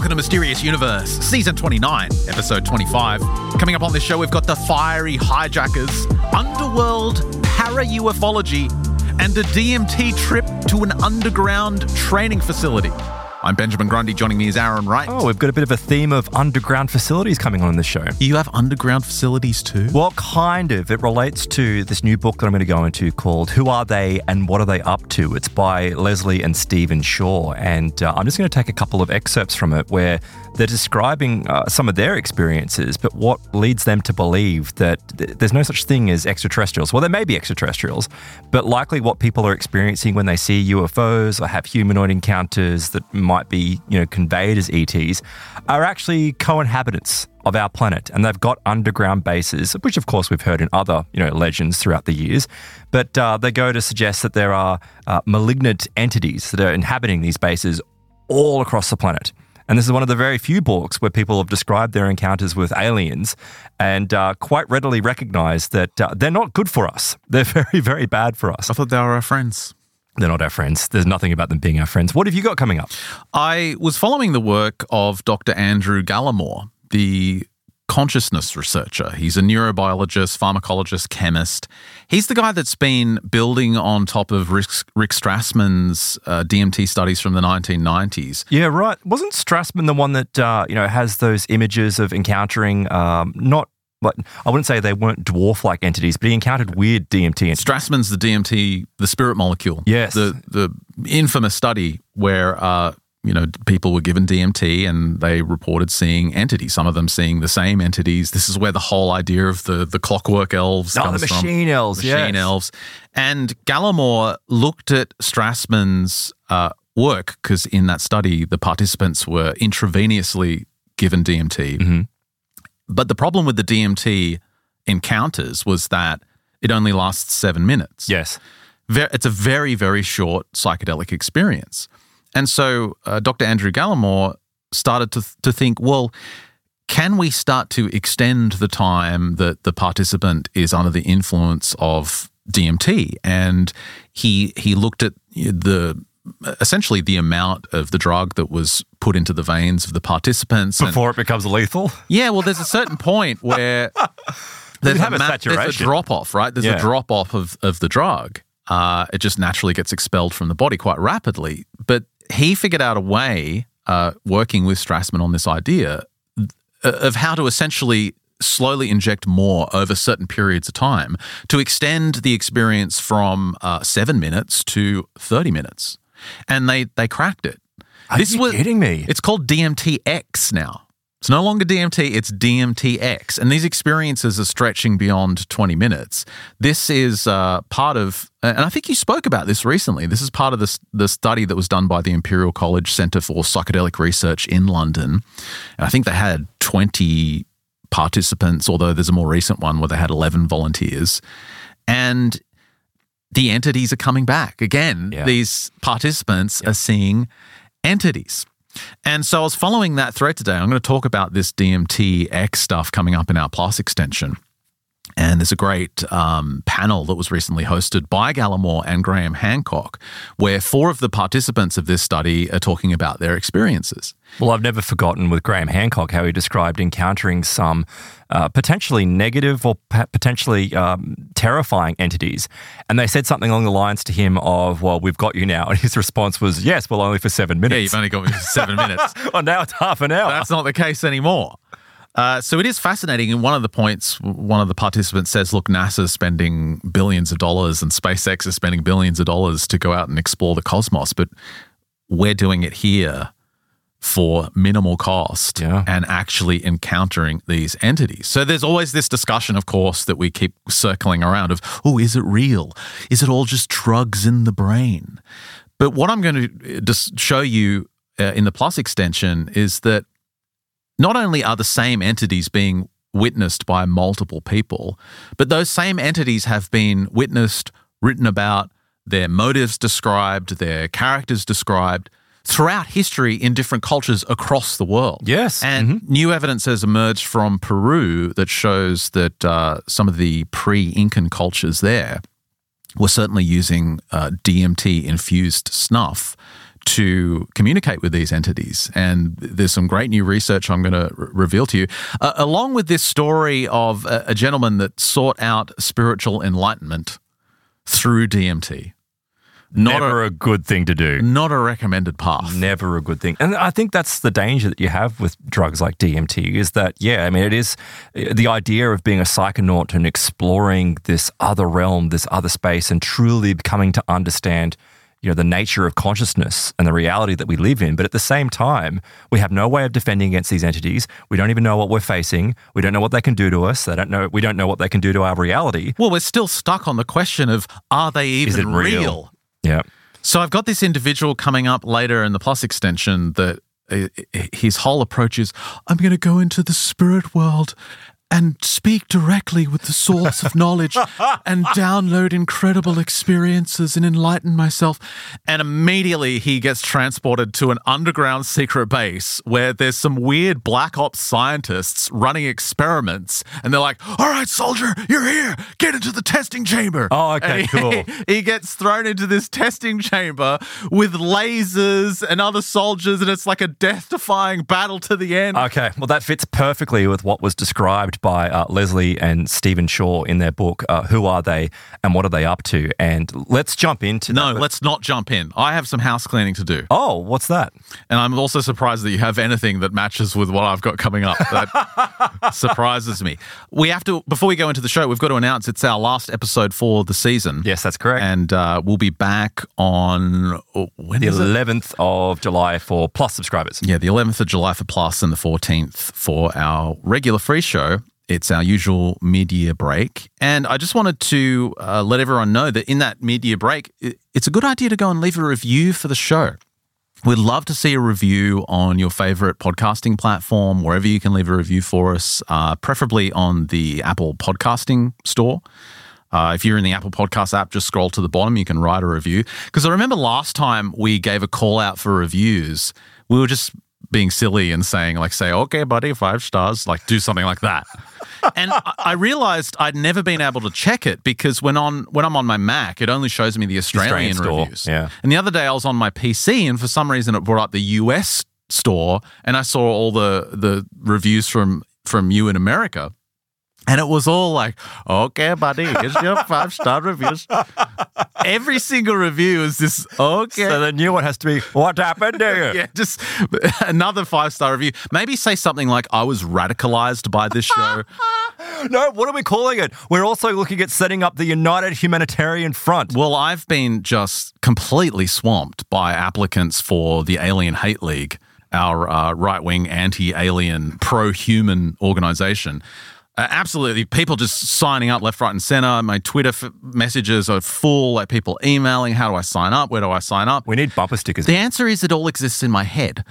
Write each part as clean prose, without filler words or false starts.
welcome to Mysterious Universe, Season 29, Episode 25. Coming up on this show, we've got the fiery hijackers, underworld para-ufology, and a DMT trip to an underground training facility. I'm Benjamin Grundy. Joining me is Aaron Wright. Oh, we've got a bit of a theme of underground facilities coming on in this show. You have underground facilities too? Well, kind of. It relates to this new book that I'm going to go into called Who Are They and What Are They Up To? It's by Leslie and Stephen Shaw. And I'm just going to take a couple of excerpts from it where they're describing some of their experiences, but what leads them to believe that there's no such thing as extraterrestrials. Well, there may be extraterrestrials, but likely what people are experiencing when they see UFOs or have humanoid encounters that might be, conveyed as ETs are actually co-inhabitants of our planet, and they've got underground bases, which of course we've heard in other, legends throughout the years. But they go to suggest that there are malignant entities that are inhabiting these bases all across the planet. And this is one of the very few books where people have described their encounters with aliens and quite readily recognize that they're not good for us. They're very, very bad for us. I thought they were our friends. They're not our friends. There's nothing about them being our friends. What have you got coming up? I was following the work of Dr. Andrew Gallimore, the consciousness researcher. He's a neurobiologist, pharmacologist, chemist. He's the guy that's been building on top of Rick Strassman's DMT studies from the 1990s. Yeah, right. Wasn't Strassman the one that, has those images of encountering not, I wouldn't say they weren't dwarf-like entities, but he encountered weird DMT entities. Strassman's the DMT, the spirit molecule. Yes. The infamous study where people were given DMT and they reported seeing entities, some of them seeing the same entities. This is where the whole idea of the clockwork elves comes the machine from. elves, Machine elves. And Gallimore looked at Strassman's work because in that study, the participants were intravenously given DMT. Mm-hmm. But the problem with the DMT encounters was that it only lasts 7 minutes. Yes. It's a very, very short psychedelic experience. And so Dr. Andrew Gallimore started to think, well, can we start to extend the time that the participant is under the influence of DMT? And he looked at essentially the amount of the drug that was put into the veins of the participants. Before it becomes lethal? Yeah, well, there's a certain point where there's a drop-off, right? There's a drop-off of the drug. It just naturally gets expelled from the body quite rapidly. But he figured out a way, working with Strassman on this idea, of how to essentially slowly inject more over certain periods of time to extend the experience from 7 minutes to 30 minutes. And they cracked it. Are you kidding me? It's called DMTX now. It's no longer DMT, it's DMTX. And these experiences are stretching beyond 20 minutes. This is part of, and I think you spoke about this recently, this is part of the study that was done by the Imperial College Centre for Psychedelic Research in London. And I think they had 20 participants, although there's a more recent one where they had 11 volunteers. And the entities are coming back. Again, These participants are seeing entities. And so I was following that thread today. I'm going to talk about this DMTX stuff coming up in our Plus extension. And there's a great panel that was recently hosted by Gallimore and Graham Hancock, where 4 of the participants of this study are talking about their experiences. Well, I've never forgotten with Graham Hancock how he described encountering some potentially negative or potentially terrifying entities. And they said something along the lines to him of, well, we've got you now. And his response was, yes, well, only for 7 minutes. Yeah, you've only got me for 7 minutes. Well, now it's half an hour. That's not the case anymore. So it is fascinating. And one of the points, one of the participants says, look, NASA's spending billions of dollars and SpaceX is spending billions of dollars to go out and explore the cosmos, but we're doing it here for minimal cost and actually encountering these entities. So there's always this discussion, of course, that we keep circling around of, oh, is it real? Is it all just drugs in the brain? But what I'm going to just show you in the Plus extension is that not only are the same entities being witnessed by multiple people, but those same entities have been witnessed, written about, their motives described, their characters described throughout history in different cultures across the world. Yes. And new evidence has emerged from Peru that shows that some of the pre-Incan cultures there were certainly using DMT-infused snuff to communicate with these entities. And there's some great new research I'm going to reveal to you, along with this story of a gentleman that sought out spiritual enlightenment through DMT. Never a good thing to do. Not a recommended path. Never a good thing. And I think that's the danger that you have with drugs like DMT is that, it is the idea of being a psychonaut and exploring this other realm, this other space, and truly coming to understand, the nature of consciousness and the reality that we live in. But at the same time, we have no way of defending against these entities. We don't even know what we're facing. We don't know what they can do to us. We don't know what they can do to our reality. Well, we're still stuck on the question of, are they even real? Yeah. So I've got this individual coming up later in the Plus extension that his whole approach is, I'm going to go into the spirit world and speak directly with the source of knowledge and download incredible experiences and enlighten myself. And immediately he gets transported to an underground secret base where there's some weird black ops scientists running experiments. And they're like, all right, soldier, you're here. Get into the testing chamber. Oh, okay, cool. He gets thrown into this testing chamber with lasers and other soldiers, and it's like a death-defying battle to the end. Okay, well, that fits perfectly with what was described by Leslie and Stephen Shaw in their book, Who Are They and What Are They Up To? And let's jump into that. No, let's not jump in. I have some house cleaning to do. Oh, what's that? And I'm also surprised that you have anything that matches with what I've got coming up. That surprises me. Before we go into the show, we've got to announce it's our last episode for the season. Yes, that's correct. And we'll be back on, when the is it? 11th of July for Plus subscribers. Yeah, the 11th of July for Plus and the 14th for our regular free show. It's our usual mid-year break. And I just wanted to let everyone know that in that mid-year break, it's a good idea to go and leave a review for the show. We'd love to see a review on your favorite podcasting platform, wherever you can leave a review for us, preferably on the Apple Podcasting Store. If you're in the Apple Podcast app, just scroll to the bottom. You can write a review. Because I remember last time we gave a call out for reviews, we were just being silly and saying, okay, buddy, 5 stars, do something like that. And I realized I'd never been able to check it because when I'm on my Mac, it only shows me the Australian reviews. Yeah. And the other day I was on my PC and for some reason it brought up the US store and I saw all the reviews from you in America. And it was all like, okay, buddy, here's your 5-star reviews. Every single review is this, okay. So the new one has to be, what happened to you? Yeah, just another 5-star review. Maybe say something like, I was radicalized by this show. No, what are we calling it? We're also looking at setting up the United Humanitarian Front. Well, I've been just completely swamped by applicants for the Alien Hate League, our right-wing, anti-alien, pro-human organization. Absolutely. People just signing up left, right, and center. My Twitter messages are full, people emailing, how do I sign up? Where do I sign up? We need bumper stickers. The answer is it all exists in my head.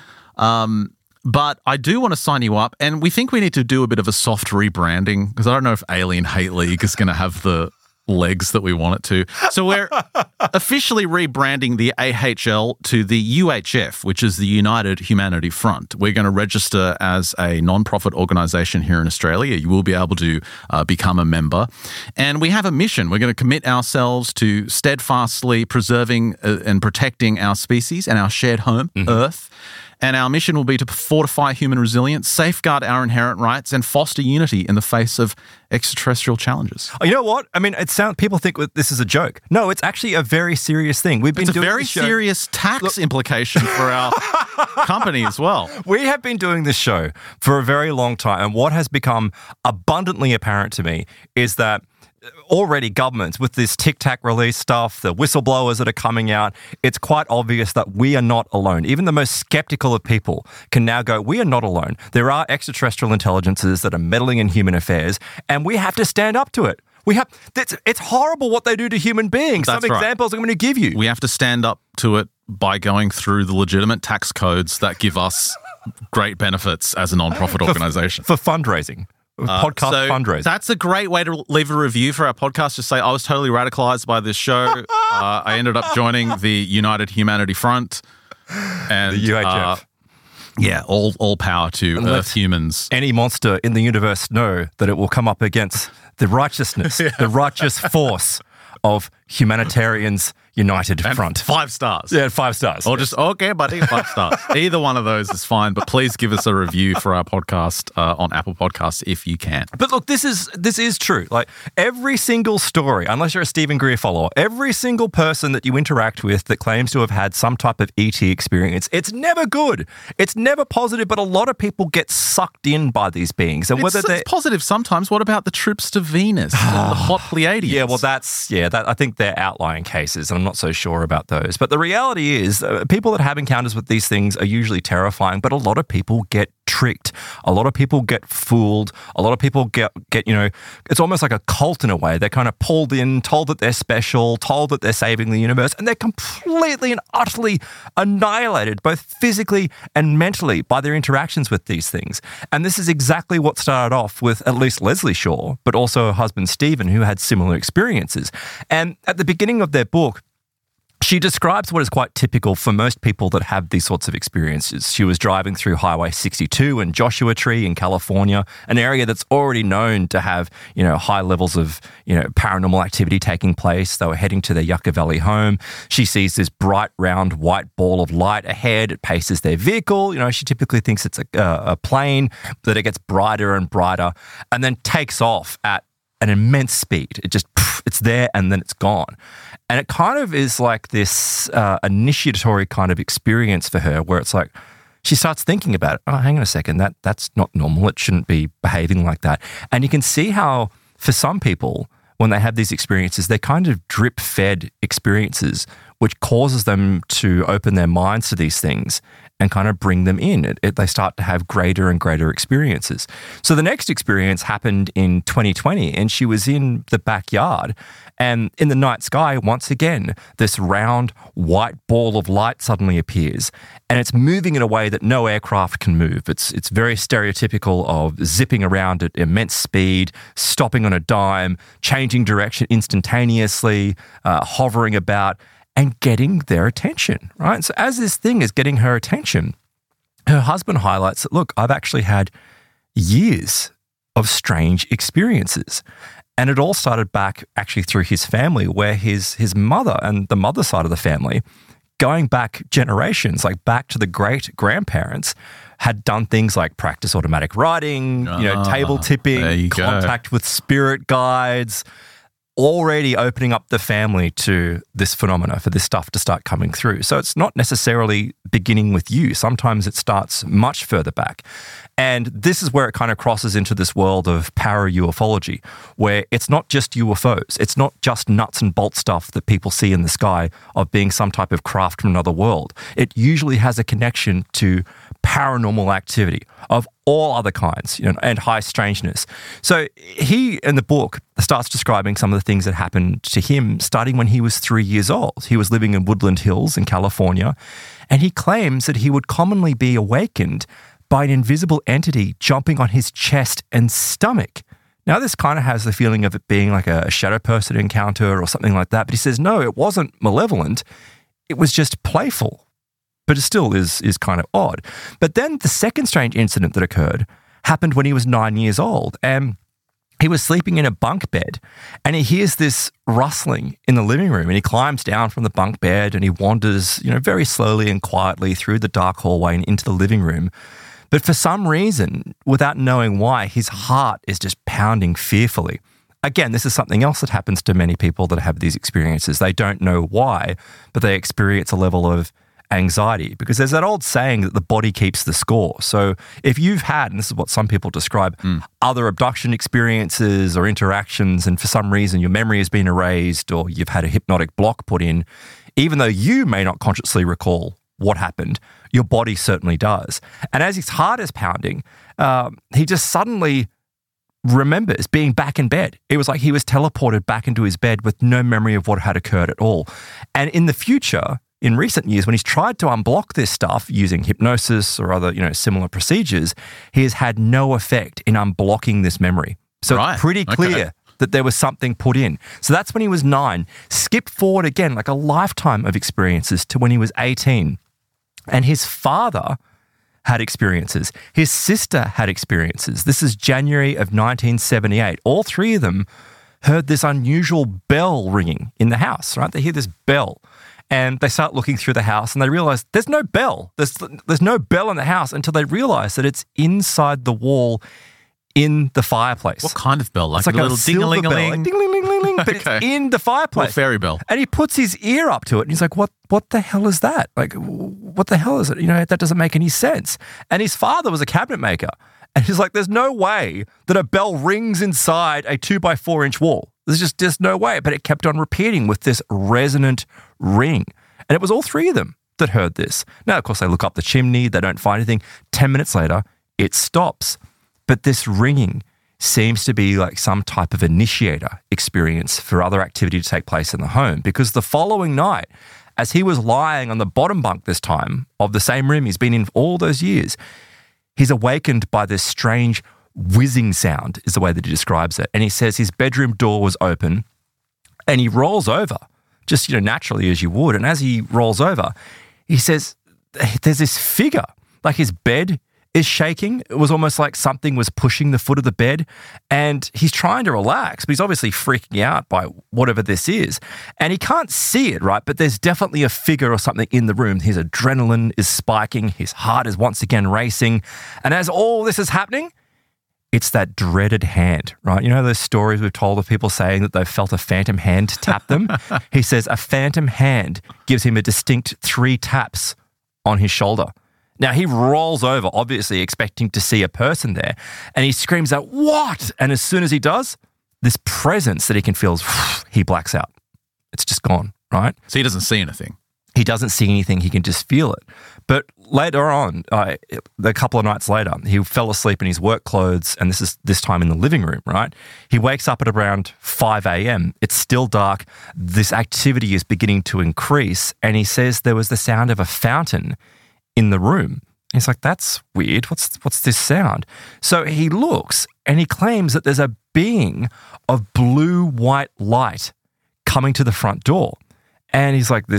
But I do want to sign you up, and we think we need to do a bit of a soft rebranding because I don't know if Alien Hate League is going to have the legs that we want it to. So we're officially rebranding the AHL to the UHF, which is the United Humanity Front. We're going to register as a non-profit organisation here in Australia. You will be able to become a member. And we have a mission. We're going to commit ourselves to steadfastly preserving and protecting our species and our shared home, Earth. And our mission will be to fortify human resilience, safeguard our inherent rights, and foster unity in the face of extraterrestrial challenges. You know what? I mean, people think this is a joke. No, it's actually a very serious thing. We've been doing doing a very serious tax implication for our company as well. We have been doing this show for a very long time, and what has become abundantly apparent to me is that already governments, with this Tic Tac release stuff, the whistleblowers that are coming out, it's quite obvious that we are not alone. Even the most skeptical of people can now go, we are not alone. There are extraterrestrial intelligences that are meddling in human affairs, and we have to stand up to it. It's horrible what they do to human beings. That's Some right. examples I'm going to give you. We have to stand up to it by going through the legitimate tax codes that give us great benefits as a non-profit organisation. For fundraising. Podcast fundraising. That's a great way to leave a review for our podcast. Just say, I was totally radicalized by this show. I ended up joining the United Humanity Front. And the UHF. All power to Earth humans. Any monster in the universe know that it will come up against the righteousness, the righteous force of Humanitarians United And Front. 5 stars. Yeah, 5 stars. Or just, okay, buddy, 5 stars. Either one of those is fine, but please give us a review for our podcast on Apple Podcasts if you can. But look, this is true. Like every single story, unless you're a Stephen Greer follower, every single person that you interact with that claims to have had some type of ET experience, it's never good. It's never positive, but a lot of people get sucked in by these beings. And whether it's positive sometimes. What about the trips to Venus and the hot Pleiadians? Yeah, well, I think they're outlying cases, and I'm not so sure about those. But the reality is, people that have encounters with these things are usually terrifying, but a lot of people get tricked. A lot of people get fooled. A lot of people get it's almost like a cult in a way. They're kind of pulled in, told that they're special, told that they're saving the universe, and they're completely and utterly annihilated, both physically and mentally, by their interactions with these things. And this is exactly what started off with at least Leslie Shaw, but also her husband Stephen, who had similar experiences. And at the beginning of their book, she describes what is quite typical for most people that have these sorts of experiences. She was driving through Highway 62 in Joshua Tree in California, an area that's already known to have, high levels of, paranormal activity taking place. They were heading to their Yucca Valley home. She sees this bright, round, white ball of light ahead. It paces their vehicle. She typically thinks it's a plane, that it gets brighter and brighter and then takes off at an immense speed. It's there and then it's gone. And it kind of is like this initiatory kind of experience for her where it's like she starts thinking about it. Oh, hang on a second, that's not normal. It shouldn't be behaving like that. And you can see how for some people, when they have these experiences, they're kind of drip-fed experiences, which causes them to open their minds to these things and kind of bring them in. They start to have greater and greater experiences. So the next experience happened in 2020, and she was in the backyard, and in the night sky, once again, this round white ball of light suddenly appears, and it's moving in a way that no aircraft can move. It's very stereotypical of zipping around at immense speed, stopping on a dime, changing direction instantaneously, hovering about, and getting their attention, right? So as this thing is getting her attention, her husband highlights that, look, I've actually had years of strange experiences. And it all started back actually through his family, where his mother and the mother side of the family, going back generations, like back to the great-grandparents, had done things like practice automatic writing, table tipping, contact with spirit guides, already opening up the family to this phenomena, for this stuff to start coming through. So it's not necessarily beginning with you. Sometimes it starts much further back. And this is where it kind of crosses into this world of para-ufology, where it's not just UFOs. It's not just nuts and bolts stuff that people see in the sky of being some type of craft from another world. It usually has a connection to paranormal activity of all other kinds, and high strangeness. So he, in the book, starts describing some of the things that happened to him starting when he was 3 years old. He was living in Woodland Hills in California, and he claims that he would commonly be awakened by an invisible entity jumping on his chest and stomach. Now, this kind of has the feeling of it being like a shadow person encounter or something like that, but he says, no, it wasn't malevolent. It was just playful. But it still is kind of odd. But then the second strange incident that occurred happened when he was 9 years old, and he was sleeping in a bunk bed, and he hears this rustling in the living room, and he climbs down from the bunk bed and he wanders, very slowly and quietly through the dark hallway and into the living room. But for some reason, without knowing why, his heart is just pounding fearfully. Again, this is something else that happens to many people that have these experiences. They don't know why, but they experience a level of anxiety, because there's that old saying that the body keeps the score. So if you've had, and this is what some people describe, other abduction experiences or interactions, and for some reason your memory has been erased or you've had a hypnotic block put in, even though you may not consciously recall what happened, your body certainly does. And as his heart is pounding, he just suddenly remembers being back in bed. It was like he was teleported back into his bed with no memory of what had occurred at all. And in the future, in recent years, when he's tried to unblock this stuff using hypnosis or other, similar procedures, he has had no effect in unblocking this memory. So It's pretty clear that there was something put in. So that's when he was 9. Skip forward again, like a lifetime of experiences, to when he was 18. And his father had experiences. His sister had experiences. This is January of 1978. All three of them heard this unusual bell ringing in the house, right? They hear this bell and they start looking through the house and they realize there's no bell. There's no bell in the house until they realize that it's inside the wall in the fireplace. What kind of bell? Like, it's like a little ding-a-ling-a-ling? Like ding-a-ling-a-ling-a-ling, but Okay. it's in the fireplace. Little fairy bell. And he puts his ear up to it and he's like, what the hell is that? Like, what the hell is it? That doesn't make any sense. And his father was a cabinet maker. And he's like, there's no way that a bell rings inside a 2x4-inch wall. There's just no way. But it kept on repeating with this resonant ring. And it was all three of them that heard this. Now, of course, they look up the chimney. They don't find anything. 10 minutes later, it stops. But this ringing seems to be like some type of initiator experience for other activity to take place in the home, because the following night, as he was lying on the bottom bunk this time of the same room he's been in all those years, he's awakened by this strange whizzing sound, is the way that he describes it. And he says his bedroom door was open and he rolls over, just, naturally as you would. And as he rolls over, he says there's this figure, like his bed is shaking. It was almost like something was pushing the foot of the bed, and he's trying to relax, but he's obviously freaking out by whatever this is. And he can't see it, right? But there's definitely a figure or something in the room. His adrenaline is spiking. His heart is once again racing. And as all this is happening, it's that dreaded hand, right? Those stories we've told of people saying that they've felt a phantom hand tap them? He says a phantom hand gives him a distinct 3 taps on his shoulder. Now, he rolls over, obviously expecting to see a person there, and he screams out, "What?" And as soon as he does, this presence that he can feel, he blacks out. It's just gone, right? So he doesn't see anything. He doesn't see anything. He can just feel it. But later on, a couple of nights later, he fell asleep in his work clothes, and this time in the living room, right? He wakes up at around 5 a.m. It's still dark. This activity is beginning to increase, and he says there was the sound of a fountain in the room. He's like, that's weird. What's this sound? So he looks and he claims that there's a being of blue-white light coming to the front door. And he's like,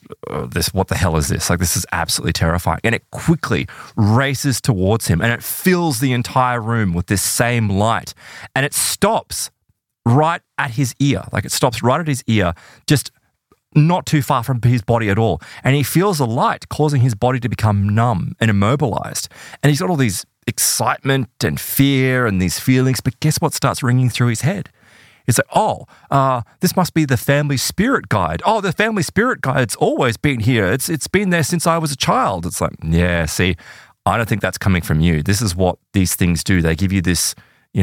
what the hell is this? Like, this is absolutely terrifying. And it quickly races towards him and it fills the entire room with this same light. And it stops right at his ear. Like, it stops right at his ear, just not too far from his body at all. And he feels the light causing his body to become numb and immobilized. And he's got all these excitement and fear and these feelings, but guess what starts ringing through his head? It's like, this must be the family spirit guide. Oh, the family spirit guide's always been here. It's been there since I was a child. It's like, yeah, see, I don't think that's coming from you. This is what these things do. They give you this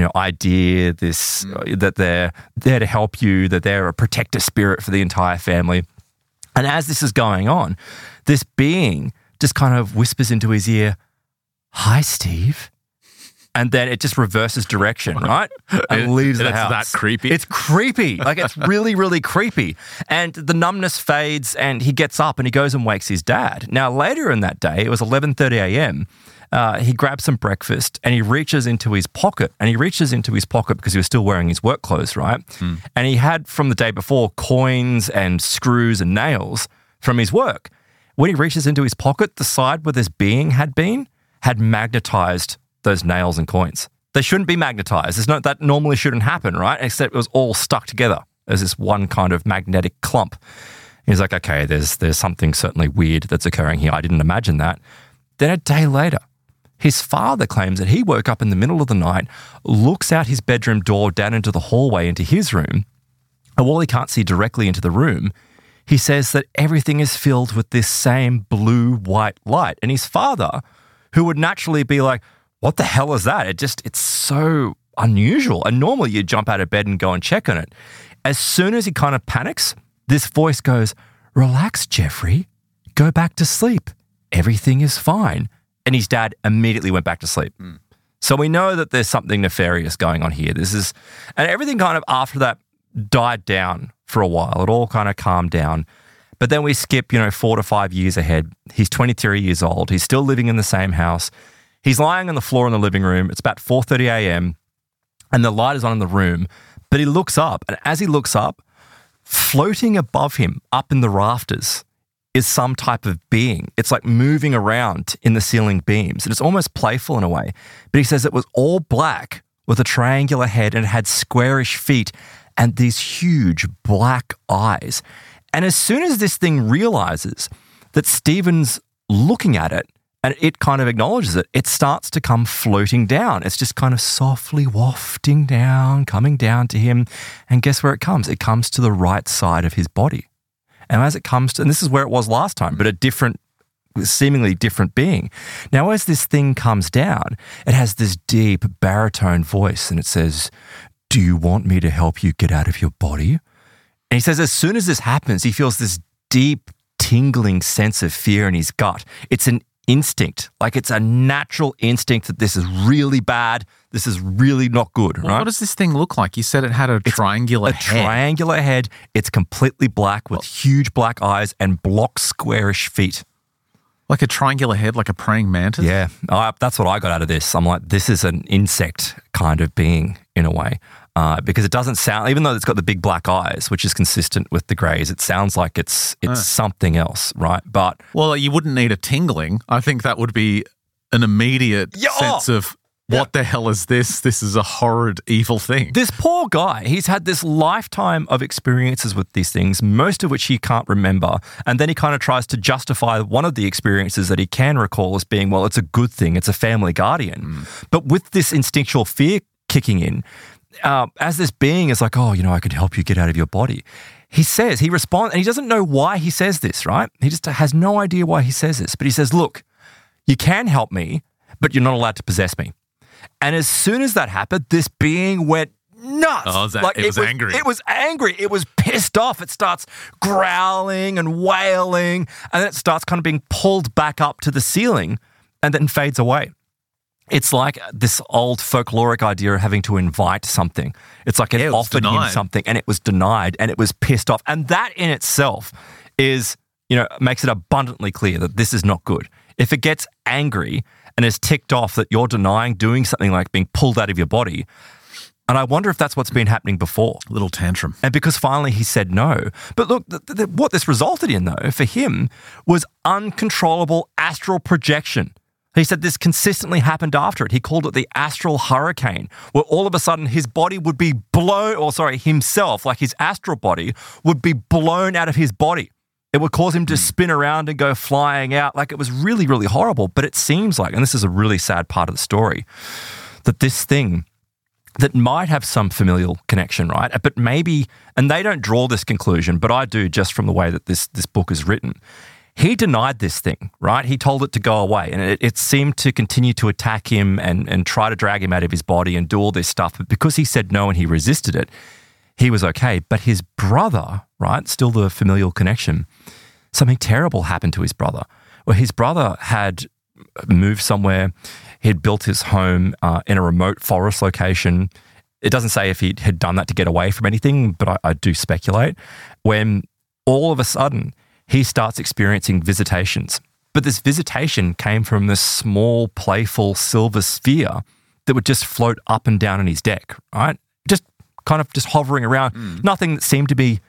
idea, that they're there to help you, that they're a protector spirit for the entire family. And as this is going on, this being just kind of whispers into his ear, "Hi, Steve." And then it just reverses direction, right? And leaves the house. It's that creepy? It's creepy. Like, it's really, really creepy. And the numbness fades and he gets up and he goes and wakes his dad. Now, later in that day, it was 11:30 a.m., he grabs some breakfast and he reaches into his pocket. And he reaches into his pocket because he was still wearing his work clothes, right? And he had, from the day before, coins and screws and nails from his work. When he reaches into his pocket, the side where this being had been had magnetized those nails and coins. They shouldn't be magnetized. That normally shouldn't happen, right? Except it was all stuck together as this one kind of magnetic clump. He's like, okay, there's something certainly weird that's occurring here. I didn't imagine that. Then a day later, his father claims that he woke up in the middle of the night, looks out his bedroom door down into the hallway into his room, and while he can't see directly into the room, he says that everything is filled with this same blue-white light. And his father, who would naturally be like, what the hell is that? It's so unusual. And normally you jump out of bed and go and check on it. As soon as he kind of panics, this voice goes, "Relax, Jeffrey. Go back to sleep. Everything is fine." And his dad immediately went back to sleep. So we know that there's something nefarious going on here. And everything kind of after that died down for a while. It all kind of calmed down. But then we skip, 4 to 5 years ahead. He's 23 years old. He's still living in the same house. He's lying on the floor in the living room. It's about 4:30 a.m. and the light is on in the room. But he looks up, and as he looks up, floating above him, up in the rafters, is some type of being. It's like moving around in the ceiling beams, and it's almost playful in a way. But he says it was all black with a triangular head and it had squarish feet, and these huge black eyes. And as soon as this thing realizes that Stephen's looking at it and it kind of acknowledges it, it starts to come floating down. It's just kind of softly wafting down, coming down to him. And guess where it comes? It comes to the right side of his body. And as it comes to, and this is where it was last time, but a different, seemingly different being. Now, as this thing comes down, it has this deep baritone voice and it says, "Do you want me to help you get out of your body?" And he says as soon as this happens, he feels this deep, tingling sense of fear in his gut. It's an instinct, like it's a natural instinct that this is really bad, this is really not good, right? What does this thing look like? You said it had a triangular head. Triangular head. It's completely black with huge black eyes and block squarish feet. Like a triangular head, like a praying mantis? Yeah, that's what I got out of this. I'm like, this is an insect kind of being in a way. Because it doesn't sound, even though it's got the big black eyes, which is consistent with the greys, it sounds like it's something else, right? But well, you wouldn't need a tingling. I think that would be an immediate sense of what the hell is this? This is a horrid, evil thing. This poor guy, he's had this lifetime of experiences with these things, most of which he can't remember. And then he kind of tries to justify one of the experiences that he can recall as being, well, it's a good thing. It's a family guardian. But with this instinctual fear kicking in, as this being is like, "Oh, I could help you get out of your body." He responds, and he doesn't know why he says this, right? He just has no idea why he says this. But he says, "Look, you can help me, but you're not allowed to possess me." And as soon as that happened, this being went nuts. Oh, it was angry. It was angry. It was pissed off. It starts growling and wailing, and then it starts kind of being pulled back up to the ceiling and then fades away. It's like this old folkloric idea of having to invite something. It's like it offered him something and it was denied and it was pissed off. And that in itself is, makes it abundantly clear that this is not good. If it gets angry and is ticked off that you're denying doing something like being pulled out of your body, and I wonder if that's what's been happening before. A little tantrum. And because finally he said no. But look, what this resulted in, though, for him was uncontrollable astral projection. He said this consistently happened after it. He called it the astral hurricane, where all of a sudden his body would be himself, like his astral body, would be blown out of his body. It would cause him to spin around and go flying out. Like it was really, really horrible. But it seems like, and this is a really sad part of the story, that this thing that might have some familial connection, right? But maybe, and they don't draw this conclusion, but I do just from the way that this book is written. He denied this thing, right? He told it to go away, and it seemed to continue to attack him and try to drag him out of his body and do all this stuff. But because he said no and he resisted it, he was okay. But his brother, right, still the familial connection, something terrible happened to his brother, where his brother had moved somewhere. He had built his home in a remote forest location. It doesn't say if he had done that to get away from anything, but I do speculate. When all of a sudden, he starts experiencing visitations. But this visitation came from this small, playful silver sphere that would just float up and down on his deck, right? Just kind of just hovering around. Nothing that seemed to be,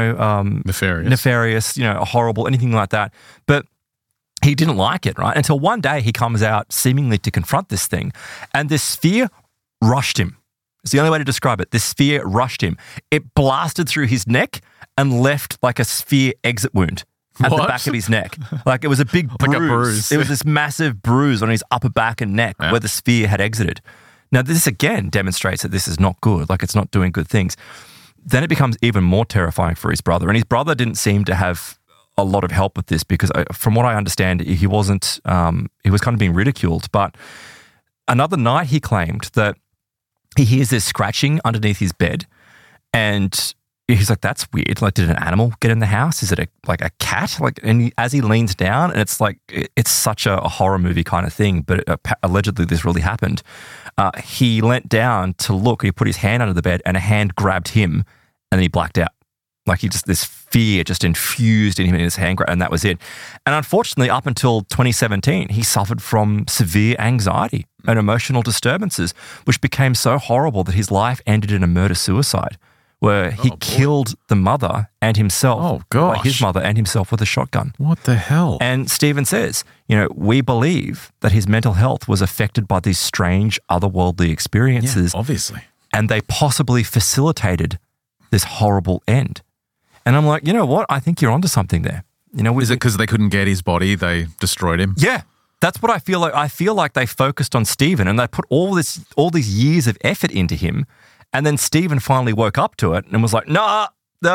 nefarious, horrible, anything like that. But he didn't like it, right? Until one day he comes out seemingly to confront this thing, and this sphere rushed him. It's the only way to describe it. This sphere rushed him. It blasted through his neck and left like a sphere exit wound at the back of his neck. Like it was a big bruise. Like a bruise. It was this massive bruise on his upper back and neck where the sphere had exited. Now, this again demonstrates that this is not good, like it's not doing good things. Then it becomes even more terrifying for his brother. And his brother didn't seem to have a lot of help with this because from what I understand, he wasn't, he was kind of being ridiculed. But another night he claimed that he hears this scratching underneath his bed and he's like, that's weird. Like, did an animal get in the house? Is it a cat? Like, and as he leans down, and it's like, it's such a horror movie kind of thing, but allegedly this really happened. He leant down to look, he put his hand under the bed and a hand grabbed him and then he blacked out. Like this fear just infused in him in his hand, and that was it. And unfortunately, up until 2017, he suffered from severe anxiety and emotional disturbances, which became so horrible that his life ended in a murder-suicide, where he killed the mother and himself. Oh, gosh. Like his mother and himself with a shotgun. What the hell? And Stephen says, we believe that his mental health was affected by these strange otherworldly experiences. Yeah, obviously. And they possibly facilitated this horrible end. And I'm like, you know what? I think you're onto something there. You know, Is it because they couldn't get his body, they destroyed him? Yeah. That's what I feel like. I feel like they focused on Stephen and they put all these years of effort into him, and then Stephen finally woke up to it and was like, no,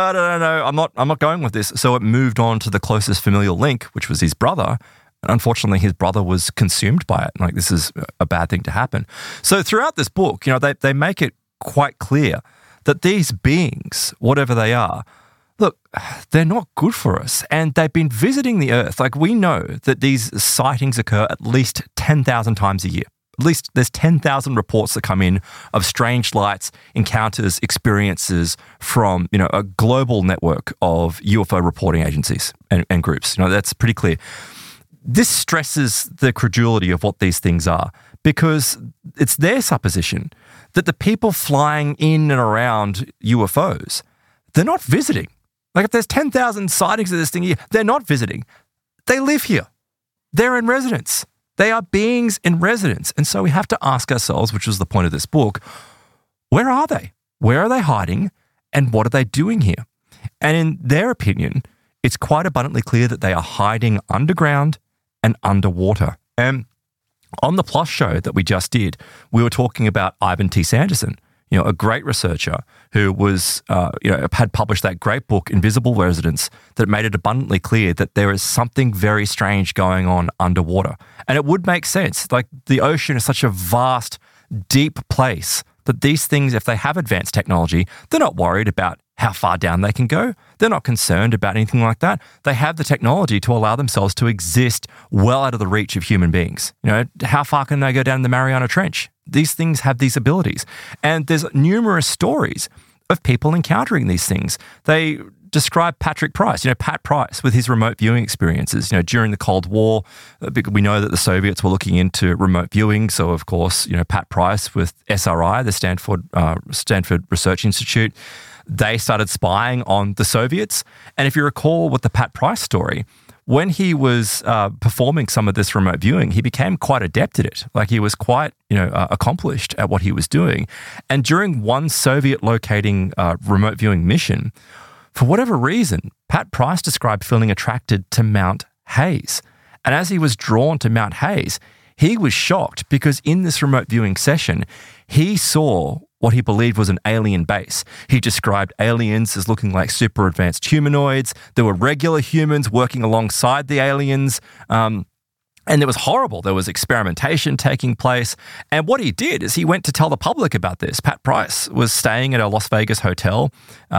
I'm not going with this. So it moved on to the closest familial link, which was his brother. And unfortunately, his brother was consumed by it. Like, this is a bad thing to happen. So throughout this book, you know, they make it quite clear that these beings, whatever they are, look, they're not good for us. And they've been visiting the Earth. Like, we know that these sightings occur at least 10,000 times a year. At least there's 10,000 reports that come in of strange lights, encounters, experiences from, you know, a global network of UFO reporting agencies and groups. You know, that's pretty clear. This stresses the credulity of what these things are, because it's their supposition that the people flying in and around UFOs, they're not visiting. Like, if there's 10,000 sightings of this thing here, they're not visiting. They live here. They're in residence. They are beings in residence. And so we have to ask ourselves, which was the point of this book, where are they? Where are they hiding? And what are they doing here? And in their opinion, it's quite abundantly clear that they are hiding underground and underwater. And on the Plus show that we just did, we were talking about Ivan T. Sanderson, you know, a great researcher who was, had published that great book, Invisible Residents, that made it abundantly clear that there is something very strange going on underwater. And it would make sense. Like, the ocean is such a vast, deep place that these things, if they have advanced technology, they're not worried about how far down they can go. They're not concerned about anything like that. They have the technology to allow themselves to exist well out of the reach of human beings. You know, how far can they go down the Mariana Trench? These things have these abilities. And there's numerous stories of people encountering these things. They describe Patrick Price, you know, Pat Price, with his remote viewing experiences. You know, during the Cold War, we know that the Soviets were looking into remote viewing. So, of course, you know, Pat Price with SRI, the Stanford Research Institute, they started spying on the Soviets. And if you recall with the Pat Price story, when he was performing some of this remote viewing, he became quite adept at it. Like, he was quite, accomplished at what he was doing. And during one Soviet locating remote viewing mission, for whatever reason, Pat Price described feeling attracted to Mount Hayes. And as he was drawn to Mount Hayes, he was shocked because in this remote viewing session, he saw what he believed was an alien base. He described aliens as looking like super advanced humanoids. There were regular humans working alongside the aliens. And it was horrible. There was experimentation taking place. And what he did is he went to tell the public about this. Pat Price was staying at a Las Vegas hotel.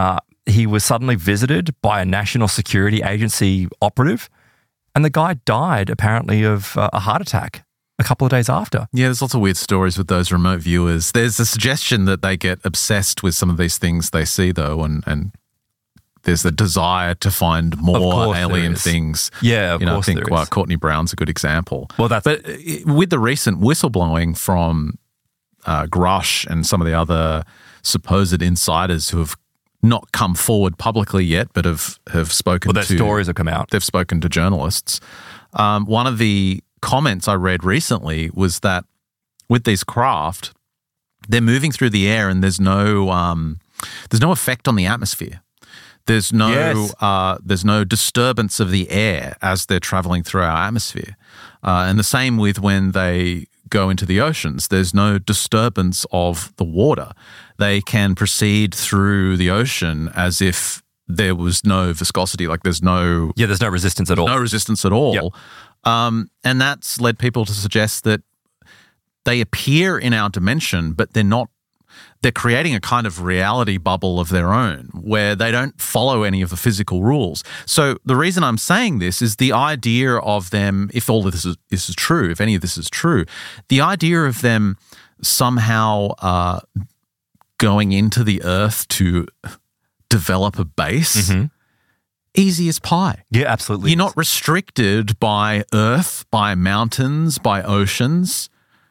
He was suddenly visited by a national security agency operative. And the guy died, apparently, of a heart attack a couple of days after. Yeah, there's lots of weird stories with those remote viewers. There's a suggestion that they get obsessed with some of these things they see, though, and there's the desire to find more alien things. Yeah, of course I think Courtney Brown's a good example. Well, but with the recent whistleblowing from Grush and some of the other supposed insiders who have not come forward publicly yet, but have spoken their stories have come out. They've spoken to journalists. One of the comments I read recently was that with these craft, they're moving through the air and there's no effect on the atmosphere. There's no disturbance of the air as they're traveling through our atmosphere. And the same with when they go into the oceans. There's no disturbance of the water. They can proceed through the ocean as if there was no viscosity, like there's no resistance at all. No resistance at all. Yep. And that's led people to suggest that they appear in our dimension, but they're not. They're creating a kind of reality bubble of their own where they don't follow any of the physical rules. So the reason I'm saying this is the idea of them, if all of this is true, if any of this is true, the idea of them somehow going into the earth to develop a base, easy as pie. Yeah, absolutely. You're not restricted by earth, by mountains, by oceans.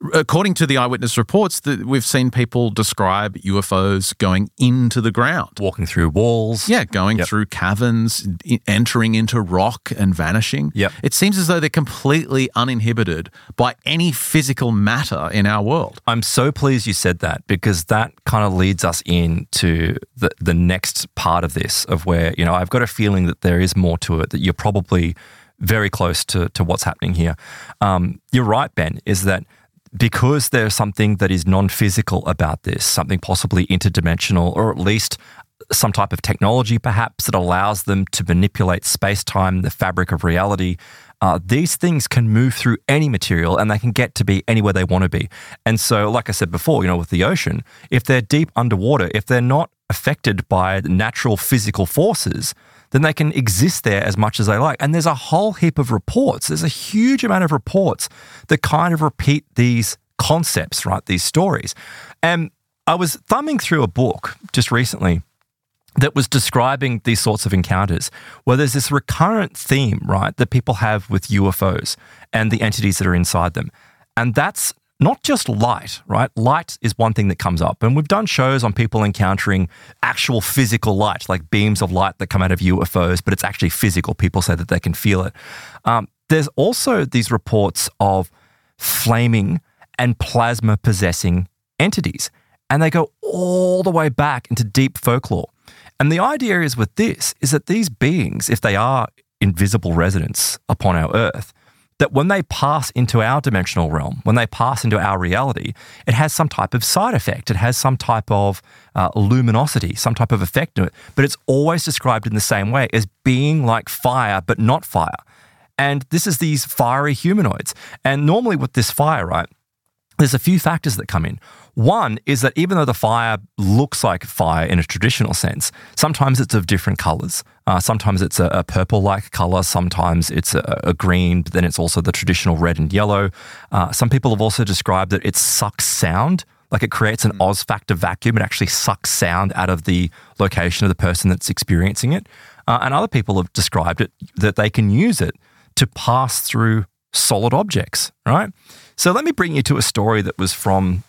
According to the eyewitness reports, we've seen people describe UFOs going into the ground. Walking through walls. Yeah, going through caverns, entering into rock and vanishing. Yep. It seems as though they're completely uninhibited by any physical matter in our world. I'm so pleased you said that, because that kind of leads us into the next part of this, of where, I've got a feeling that there is more to it, that you're probably very close to what's happening here. You're right, Ben, is that because there's something that is non-physical about this, something possibly interdimensional, or at least some type of technology perhaps that allows them to manipulate space-time, the fabric of reality, these things can move through any material and they can get to be anywhere they want to be. And so, like I said before, with the ocean, if they're deep underwater, if they're not affected by natural physical forces, then they can exist there as much as they like. And there's a whole heap of reports. There's a huge amount of reports that kind of repeat these concepts, right? These stories. And I was thumbing through a book just recently that was describing these sorts of encounters, where there's this recurrent theme, right, that people have with UFOs and the entities that are inside them. And that's not just light, right? Light is one thing that comes up. And we've done shows on people encountering actual physical light, like beams of light that come out of UFOs, but it's actually physical. People say that they can feel it. There's also these reports of flaming and plasma possessing entities. And they go all the way back into deep folklore. And the idea is with this, is that these beings, if they are invisible residents upon our Earth, that when they pass into our dimensional realm, when they pass into our reality, it has some type of side effect. It has some type of luminosity, some type of effect to it. But it's always described in the same way, as being like fire, but not fire. And this is these fiery humanoids. And normally with this fire, right, there's a few factors that come in. One is that even though the fire looks like fire in a traditional sense, sometimes it's of different colors. Sometimes it's a purple-like color. Sometimes it's a green, but then it's also the traditional red and yellow. Some people have also described that it sucks sound, like it creates an Oz factor vacuum. It actually sucks sound out of the location of the person that's experiencing it. And other people have described it that they can use it to pass through solid objects, right? So let me bring you to a story that was from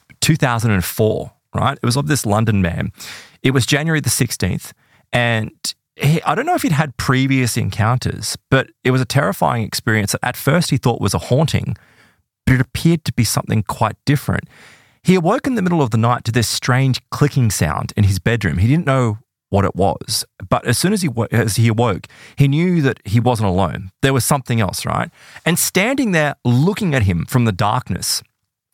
2004, right? It was of this London man. It was January the 16th, and I don't know if he'd had previous encounters, but it was a terrifying experience that at first he thought was a haunting, but it appeared to be something quite different. He awoke in the middle of the night to this strange clicking sound in his bedroom. He didn't know what it was, but as soon as he awoke, he knew that he wasn't alone. There was something else, right? And standing there looking at him from the darkness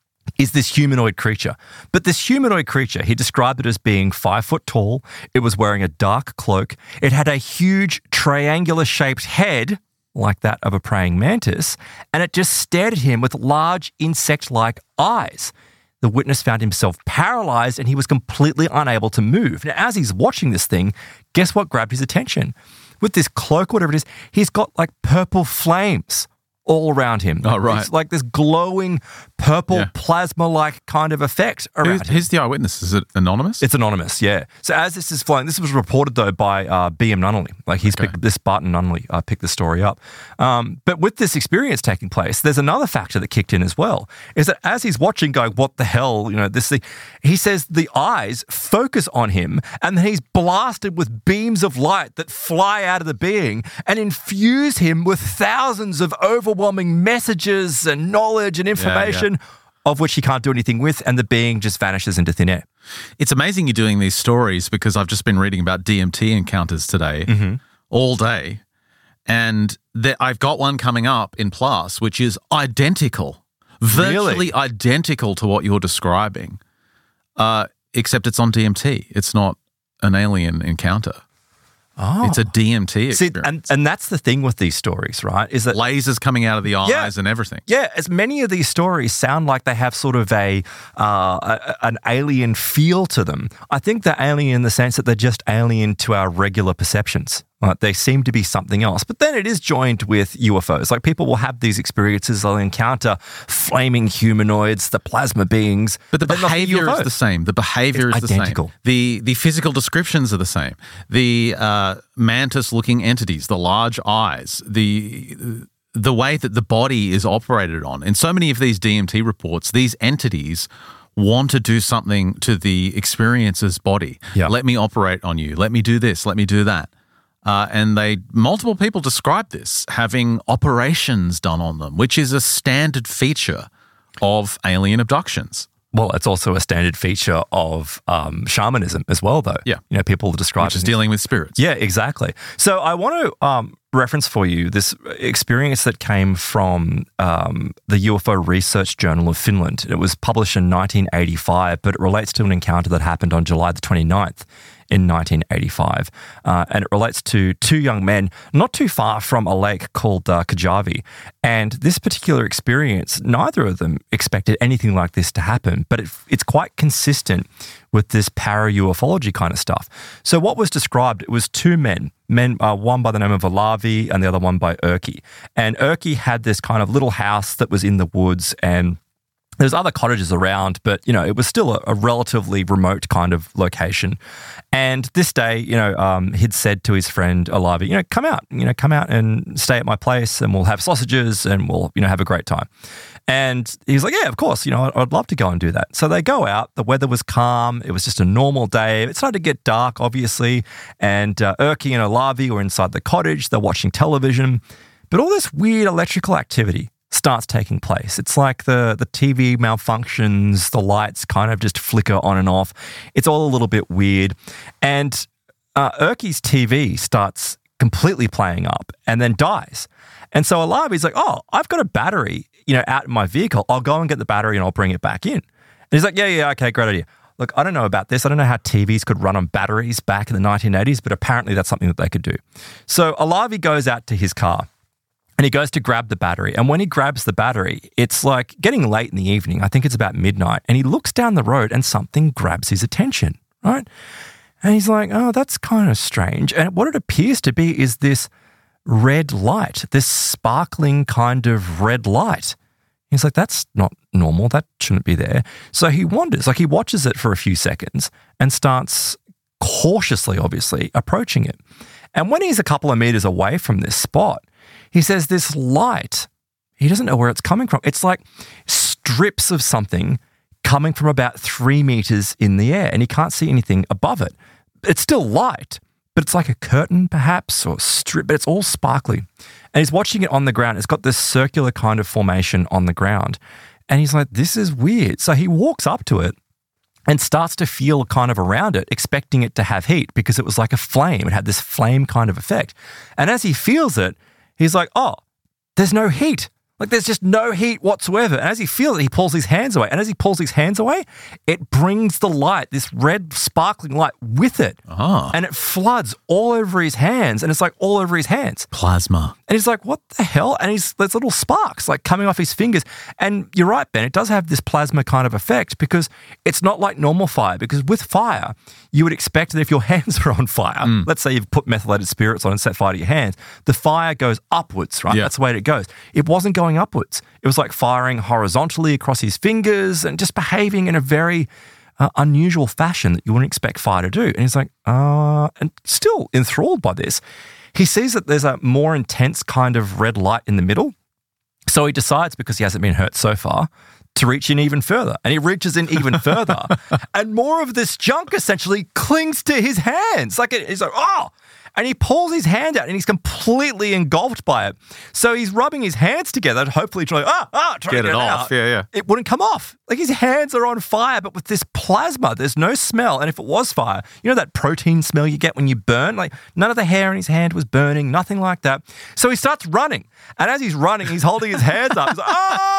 is this humanoid creature. But this humanoid creature, he described it as being 5 foot tall. It was wearing a dark cloak. It had a huge triangular-shaped head, like that of a praying mantis, and it just stared at him with large insect-like eyes. The witness found himself paralyzed and he was completely unable to move. Now, as he's watching this thing, guess what grabbed his attention? With this cloak, whatever it is, he's got like purple flames all around him. Oh, right. It's like this glowing purple plasma-like kind of effect around him. Who's the eyewitness? Is it anonymous? It's anonymous, yeah. So as this is flowing, this was reported though by B.M. Nunnally. Like he's picked this, Barton Nunnally picked the story up. But with this experience taking place, there's another factor that kicked in as well, is that as he's watching going, what the hell, this thing, he says the eyes focus on him and then he's blasted with beams of light that fly out of the being and infuse him with thousands of overwhelming messages and knowledge and information of which he can't do anything with, and the being just vanishes into thin air. It's amazing you're doing these stories because I've just been reading about DMT encounters today all day, and I've got one coming up in PLAS which is identical, virtually identical to what you're describing, except it's on DMT. It's not an alien encounter. Oh. It's a DMT experience. See, and that's the thing with these stories, right? Is that lasers coming out of the eyes and everything. Yeah, as many of these stories sound like they have sort of an alien feel to them. I think they're alien in the sense that they're just alien to our regular perceptions. They seem to be something else. But then it is joined with UFOs. Like people will have these experiences. They'll encounter flaming humanoids, the plasma beings. But the behavior is the same. The behavior is identical. The same. The physical descriptions are the same. The mantis-looking entities, the large eyes, the the way that the body is operated on. In so many of these DMT reports, these entities want to do something to the experiencer's body. Yeah. Let me operate on you. Let me do this. Let me do that. And multiple people describe this, having operations done on them, which is a standard feature of alien abductions. Well, it's also a standard feature of shamanism as well, though. Yeah. People describe Which is dealing with spirits. Yeah, exactly. So I want to reference for you this experience that came from the UFO Research Journal of Finland. It was published in 1985, but it relates to an encounter that happened on July the 29th in 1985. And it relates to two young men not too far from a lake called Kajavi. And this particular experience, neither of them expected anything like this to happen, but it's quite consistent with this para-ufology kind of stuff. So what was described, it was two men, one by the name of Olavi and the other one by Erkki. And Erkki had this kind of little house that was in the woods, and there's other cottages around, but, it was still a relatively remote kind of location. And this day, he'd said to his friend Olavi, come out and stay at my place and we'll have sausages and we'll, have a great time. And he's like, yeah, of course, I'd love to go and do that. So they go out, the weather was calm, it was just a normal day. It started to get dark, obviously, and Erkki and Olavi were inside the cottage, they're watching television, but all this weird electrical activity starts taking place. It's like the TV malfunctions, the lights kind of just flicker on and off. It's all a little bit weird. And Erkki's TV starts completely playing up and then dies. And so Olavi's like, oh, I've got a battery, out in my vehicle. I'll go and get the battery and I'll bring it back in. And he's like, yeah, okay, great idea. Look, I don't know about this. I don't know how TVs could run on batteries back in the 1980s, but apparently that's something that they could do. So Olavi goes out to his car and he goes to grab the battery. And when he grabs the battery, it's like getting late in the evening. I think it's about midnight. And he looks down the road and something grabs his attention, right? And he's like, oh, that's kind of strange. And what it appears to be is this red light, this sparkling kind of red light. He's like, that's not normal. That shouldn't be there. So he wanders, he watches it for a few seconds and starts cautiously, obviously, approaching it. And when he's a couple of meters away from this spot, he says this light, he doesn't know where it's coming from. It's like strips of something coming from about 3 meters in the air, and he can't see anything above it. It's still light, but it's like a curtain perhaps, or strip, but it's all sparkly. And he's watching it on the ground. It's got this circular kind of formation on the ground. And he's like, this is weird. So he walks up to it and starts to feel kind of around it, expecting it to have heat because it was like a flame. It had this flame kind of effect. And as he feels it, he's like, oh, there's no heat. There's just no heat whatsoever. And as he feels it, he pulls his hands away. And as he pulls his hands away, it brings the light, this red sparkling light with it. Ah. And it floods all over his hands. And it's like all over his hands. Plasma. And he's like, what the hell? And there's little sparks coming off his fingers. And you're right, Ben, it does have this plasma kind of effect because it's not like normal fire. Because with fire, you would expect that if your hands are on fire, let's say you've put methylated spirits on and set fire to your hands, the fire goes upwards, right? Yeah. That's the way it goes. It wasn't going upwards. It was like firing horizontally across his fingers and just behaving in a very unusual fashion that you wouldn't expect fire to do. And he's like, and still enthralled by this. He sees that there's a more intense kind of red light in the middle. So he decides, because he hasn't been hurt so far, to reach in even further. And he reaches in even further. And more of this junk essentially clings to his hands. He's like, oh! And he pulls his hand out and he's completely engulfed by it. So he's rubbing his hands together, hopefully trying to Get it off. out. Yeah. It wouldn't come off. His hands are on fire, but with this plasma, there's no smell. And if it was fire, that protein smell you get when you burn? None of the hair in his hand was burning, nothing like that. So he starts running. And as he's running, he's holding his hands up. He's like,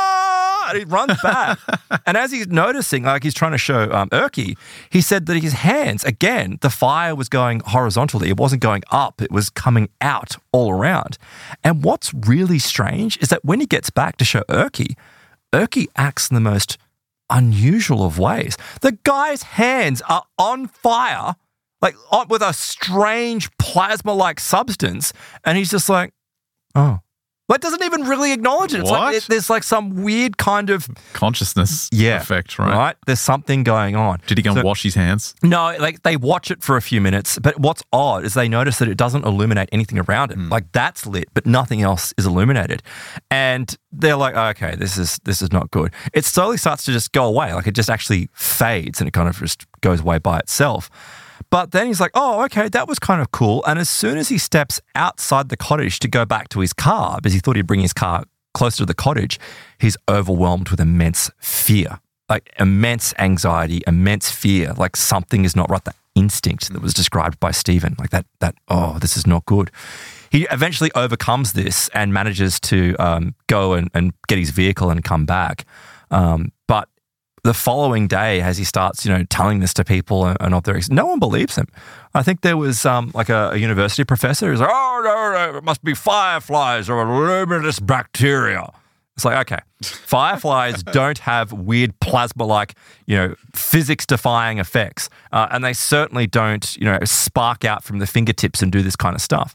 ah! And he runs back. And as he's noticing, he's trying to show Erkki, he said that his hands, again, the fire was going horizontally. It wasn't going up. It was coming out all around. And what's really strange is that when he gets back to show Erkki acts in the most unusual of ways. The guy's hands are on fire, with a strange plasma-like substance. And he's just like, oh, Like, doesn't even really acknowledge it. It's What? like there's like some weird kind of Consciousness effect, right? Right? There's something going on. Did he go and wash his hands? No, like they watch it for a few minutes, but what's odd is they notice that it doesn't illuminate anything around it. Like that's lit, but nothing else is illuminated. And they're like, okay, this is not good. It slowly starts to just go away. Like it just actually fades and it kind of just goes away by itself. But then he's like, oh, okay, that was kind of cool. And as soon as he steps outside the cottage to go back to his car, because he thought he'd bring his car closer to the cottage, he's overwhelmed with immense fear, like immense anxiety, immense fear, like something is not right. That instinct that was described by Stephen, like that, oh, this is not good. He eventually overcomes this and manages to go and get his vehicle and come back. But the following day, as he starts, telling this to people and of their, no one believes him. I think there was like a university professor who's like, oh, no, it must be fireflies or a luminous bacteria. It's like, okay, fireflies don't have weird plasma-like, physics-defying effects. And they certainly don't, spark out from the fingertips and do this kind of stuff.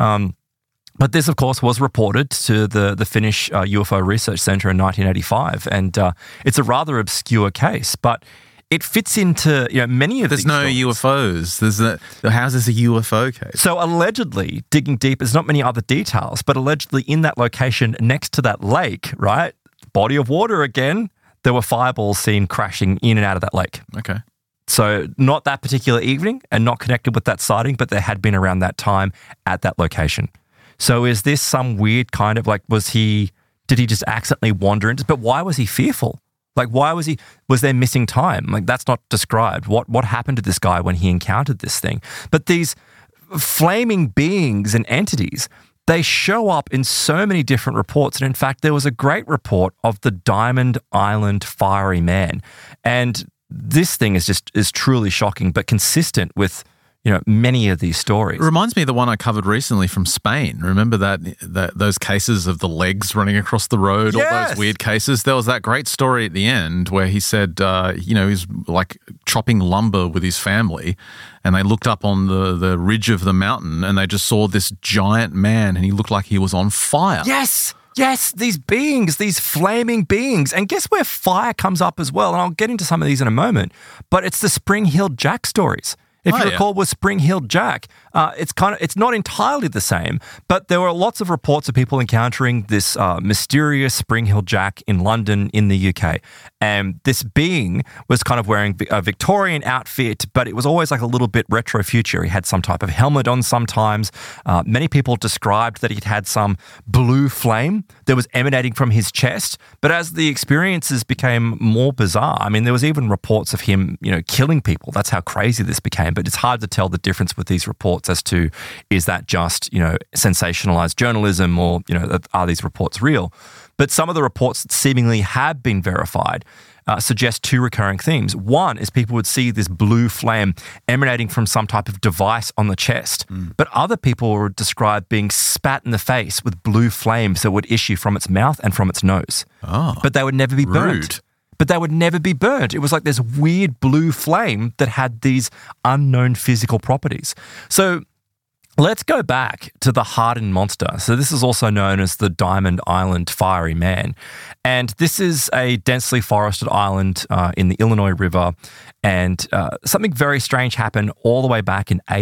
But this, of course, was reported to the Finnish UFO Research Centre in 1985, and it's a rather obscure case, but it fits into many of these stories. UFOs. How's this a UFO case? So allegedly, digging deep, there's not many other details, but allegedly in that location next to that lake, right, body of water again, there were fireballs seen crashing in and out of that lake. Okay. So not that particular evening and not connected with that sighting, but there had been around that time at that location. So is this some weird kind of like, did he just accidentally wander into, but why was he fearful? Like, why was there missing time? Like, that's not described. What happened to this guy when he encountered this thing? But these flaming beings and entities, they show up in so many different reports. And in fact, there was a great report of the Diamond Island Fiery Man. And this thing is truly shocking, but consistent with many of these stories. It reminds me of the one I covered recently from Spain. Remember those cases of the legs running across the road, yes. All those weird cases? There was that great story at the end where he said, he's like chopping lumber with his family and they looked up on the ridge of the mountain and they just saw this giant man and he looked like he was on fire. Yes, these beings, these flaming beings. And guess where fire comes up as well? And I'll get into some of these in a moment, but it's the Spring-Heeled Jack stories. If you recall, with Spring-Heeled Jack, it's not entirely the same, but there were lots of reports of people encountering this mysterious Spring-Heeled Jack in London in the UK. And this being was kind of wearing a Victorian outfit, but it was always like a little bit retro future. He had some type of helmet on sometimes. Many people described that he'd had some blue flame that was emanating from his chest. But as the experiences became more bizarre, I mean, there was even reports of him, killing people. That's how crazy this became. But it's hard to tell the difference with these reports as to, is that just, sensationalized journalism or, are these reports real? But some of the reports that seemingly have been verified suggest two recurring themes. One is people would see this blue flame emanating from some type of device on the chest. But other people were described being spat in the face with blue flames that would issue from its mouth and from its nose. Oh, but they would never be burnt. rude. But they would never be burnt. It was like this weird blue flame that had these unknown physical properties. So let's go back to the hardened monster. So this is also known as the Diamond Island Fiery Man. And this is a densely forested island in the Illinois River. And something very strange happened all the way back in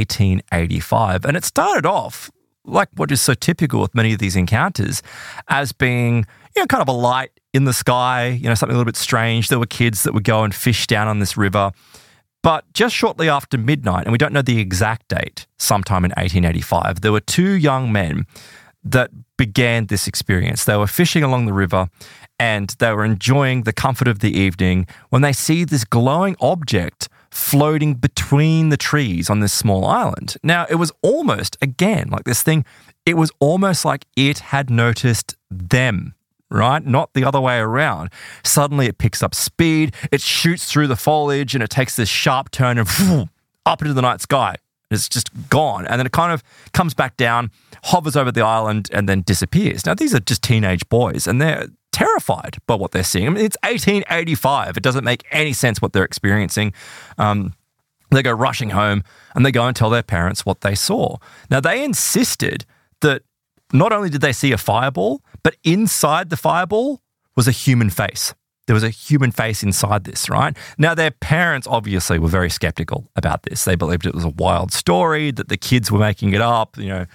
1885. And it started off, like what is so typical with many of these encounters, as being, kind of a light in the sky, something a little bit strange. There were kids that would go and fish down on this river. But just shortly after midnight, and we don't know the exact date, sometime in 1885, there were two young men that began this experience. They were fishing along the river and they were enjoying the comfort of the evening when they see this glowing object floating between the trees on this small island. Now, it was almost, again, like this thing, it was almost like it had noticed them. Right? Not the other way around. Suddenly it picks up speed, it shoots through the foliage and it takes this sharp turn and up into the night sky. It's just gone. And then it kind of comes back down, hovers over the island and then disappears. Now, these are just teenage boys and they're terrified by what they're seeing. I mean, it's 1885. It doesn't make any sense what they're experiencing. They go rushing home and they go and tell their parents what they saw. Now, they insisted that not only did they see a fireball, but inside the fireball was a human face. There was a human face inside this, right? Now, their parents obviously were very skeptical about this. They believed it was a wild story, that the kids were making it up,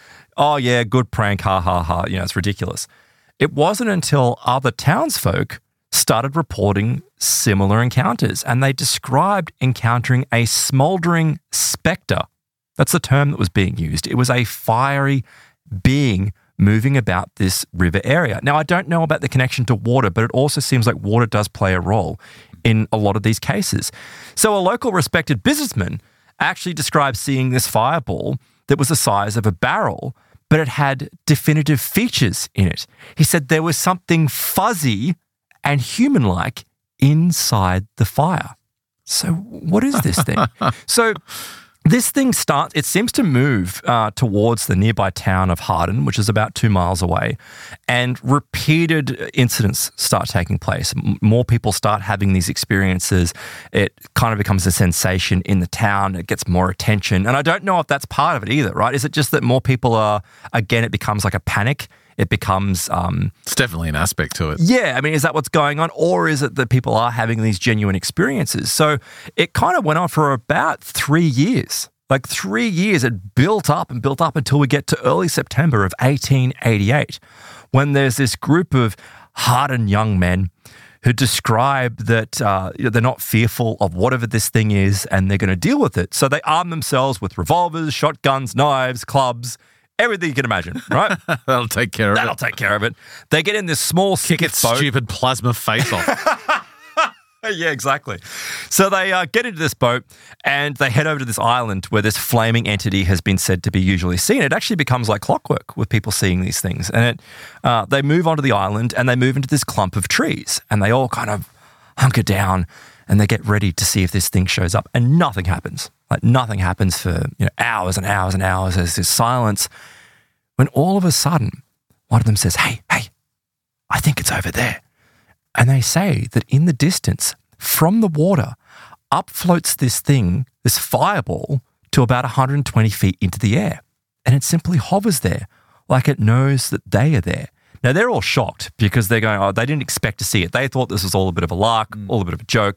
oh yeah, good prank, ha, ha, ha, it's ridiculous. It wasn't until other townsfolk started reporting similar encounters, and they described encountering a smouldering spectre. That's the term that was being used. It was a fiery being moving about this river area. Now, I don't know about the connection to water, but it also seems like water does play a role in a lot of these cases. So a local respected businessman actually described seeing this fireball that was the size of a barrel, but it had definitive features in it. He said there was something fuzzy and human-like inside the fire. So what is this thing? So this thing it seems to move towards the nearby town of Hardin, which is about 2 miles away, and repeated incidents start taking place. More people start having these experiences. It kind of becomes a sensation in the town. It gets more attention. And I don't know if that's part of it either, right? Is it just that more people it becomes like a panic? It becomes... it's definitely an aspect to it. Yeah, I mean, is that what's going on? Or is it that people are having these genuine experiences? So it kind of went on for about 3 years. Like 3 years, it built up until we get to early September of 1888, when there's this group of hardened young men who describe that they're not fearful of whatever this thing is, and they're going to deal with it. So they arm themselves with revolvers, shotguns, knives, clubs, everything you can imagine, right? That'll take care of it. They get in this small kick its boat. Stupid plasma face off. Yeah, exactly. So they get into this boat and they head over to this island where this flaming entity has been said to be usually seen. It actually becomes like clockwork with people seeing these things. And they move onto the island and they move into this clump of trees, and they all kind of hunker down and they get ready to see if this thing shows up, and nothing happens. Like nothing happens for hours and hours and hours. There's this silence when all of a sudden one of them says, hey, I think it's over there. And they say that in the distance, from the water, up floats this thing, this fireball, to about 120 feet into the air. And it simply hovers there, like it knows that they are there. Now, they're all shocked because they're going, they didn't expect to see it. They thought this was all a bit of a lark, all a bit of a joke.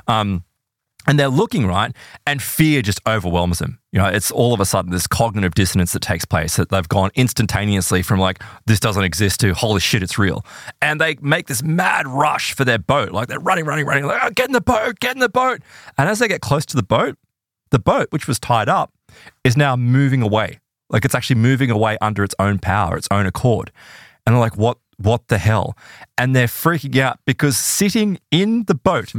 And they're looking, right, and fear just overwhelms them. It's all of a sudden this cognitive dissonance that takes place, that they've gone instantaneously from like, this doesn't exist, to holy shit, it's real. And they make this mad rush for their boat. Like they're running, like, oh, get in the boat. And as they get close to the boat, which was tied up, is now moving away. Like it's actually moving away under its own power, its own accord. And they're like, what the hell? And they're freaking out because sitting in the boat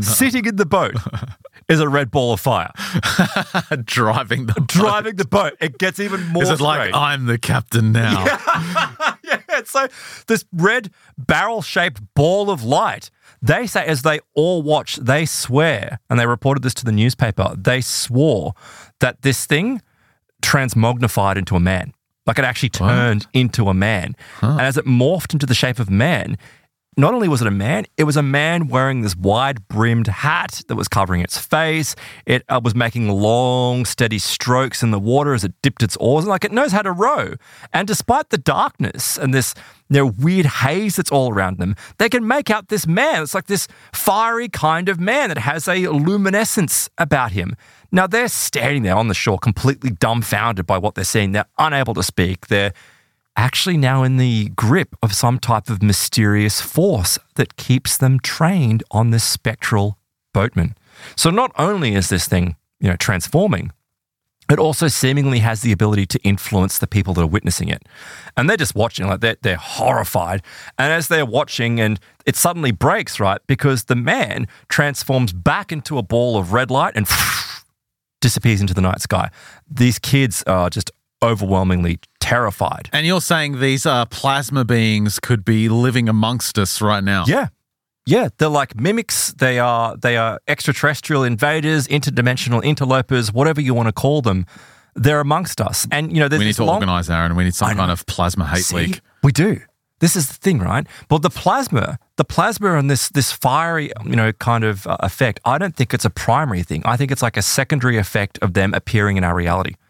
is a red ball of fire. Driving the boat. It gets even more Is it strange. like, I'm the captain now? Yeah. So this red barrel-shaped ball of light, they say as they all watch, they swear, and they reported this to the newspaper, they swore that this thing transmognified into a man. Like it actually turned into a man. And as it morphed into the shape of a man, not only was it a man, it was a man wearing this wide-brimmed hat that was covering its face. It was making long, steady strokes in the water as it dipped its oars. Like it knows how to row. And despite the darkness and this weird haze that's all around them, they can make out this man. It's like this fiery kind of man that has a luminescence about him. Now, they're standing there on the shore completely dumbfounded by what they're seeing. They're unable to speak. They're actually now in the grip of some type of mysterious force that keeps them trained on this spectral boatman. So not only is this thing, transforming, it also seemingly has the ability to influence the people that are witnessing it. And they're just watching, like they're horrified. And as they're watching, and it suddenly breaks, right? Because the man transforms back into a ball of red light and disappears into the night sky. These kids are just overwhelmingly terrified. And you're saying these plasma beings could be living amongst us right now? Yeah, they're like mimics. They are extraterrestrial invaders, interdimensional interlopers, whatever you want to call them. They're amongst us. And, there's we need to organise, Aaron. We need some kind of plasma hate league. We do. This is the thing, right? But the plasma and this fiery, kind of effect, I don't think it's a primary thing. I think it's like a secondary effect of them appearing in our reality.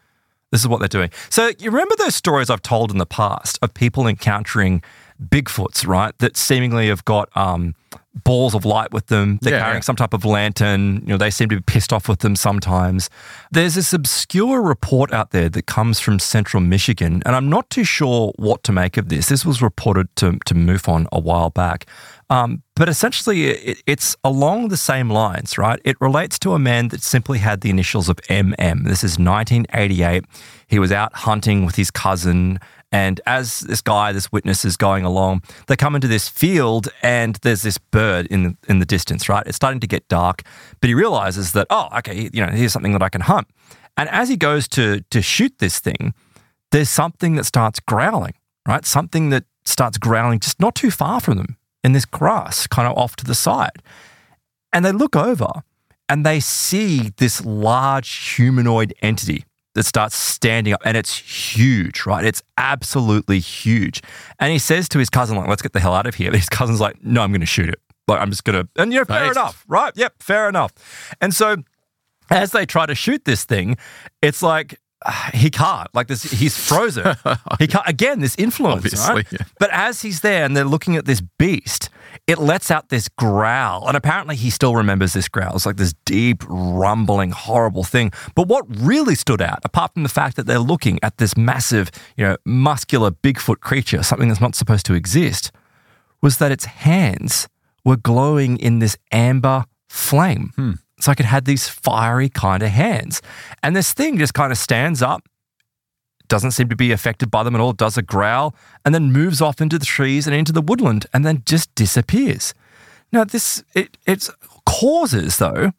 This is what they're doing. So you remember those stories I've told in the past of people encountering Bigfoots, right? That seemingly have got balls of light with them. They're carrying some type of lantern. They seem to be pissed off with them sometimes. There's this obscure report out there that comes from central Michigan, and I'm not too sure what to make of this. This was reported to MUFON a while back. But essentially, it's along the same lines, right? It relates to a man that simply had the initials of MM. This is 1988. He was out hunting with his cousin, and as this witness is going along, they come into this field and there's this bird in the distance, right? It's starting to get dark, but he realizes that, here's something that I can hunt. And as he goes to shoot this thing, there's something that starts growling, right? Something that starts growling just not too far from them in this grass, kind of off to the side. And they look over and they see this large humanoid entity that starts standing up, and it's huge, right? It's absolutely huge. And he says to his cousin, like, let's get the hell out of here. But his cousin's like, no, I'm going to shoot it. Like, I'm just going to, and fair enough, right? Yep, fair enough. And so as they try to shoot this thing, it's like, he can't. Like this, he's frozen. He can't. Again, this influence, obviously, right? Yeah. But as he's there and they're looking at this beast, it lets out this growl. And apparently he still remembers this growl. It's like this deep, rumbling, horrible thing. But what really stood out, apart from the fact that they're looking at this massive, muscular Bigfoot creature, something that's not supposed to exist, was that its hands were glowing in this amber flame. It's like it had these fiery kind of hands. And this thing just kind of stands up, doesn't seem to be affected by them at all, does a growl, and then moves off into the trees and into the woodland and then just disappears. Now, it causes, though,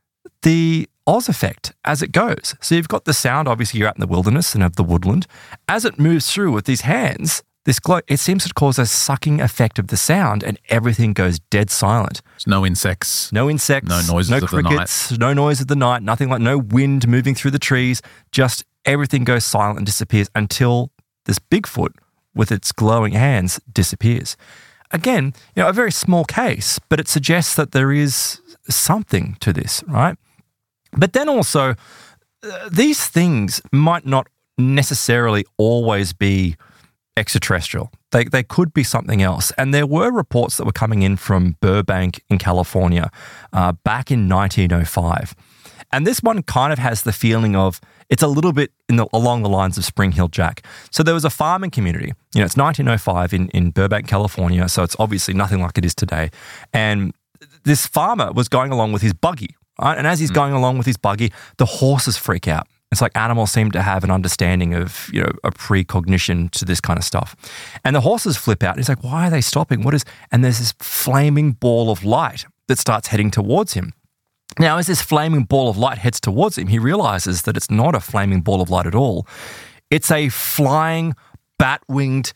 the Oz effect as it goes. So you've got the sound, obviously you're out in the wilderness and have the woodland. As it moves through with these hands, this glow, it seems to cause a sucking effect of the sound and everything goes dead silent. There's no insects. No insects. No noises no of crickets, the night. No noise of the night. Nothing like no wind moving through the trees. Just everything goes silent and disappears until this Bigfoot with its glowing hands disappears. Again, a very small case, but it suggests that there is something to this, right? But then also, these things might not necessarily always be extraterrestrial. They could be something else. And there were reports that were coming in from Burbank in California back in 1905. And this one kind of has the feeling of, it's a little bit along the lines of Spring Hill Jack. So there was a farming community. It's 1905 in Burbank, California, so it's obviously nothing like it is today. And this farmer was going along with his buggy, right? And as he's going along with his buggy, the horses freak out. It's like animals seem to have an understanding of, a precognition to this kind of stuff. And the horses flip out. He's like, why are they stopping? And there's this flaming ball of light that starts heading towards him. Now, as this flaming ball of light heads towards him, he realizes that it's not a flaming ball of light at all. It's a flying, bat-winged,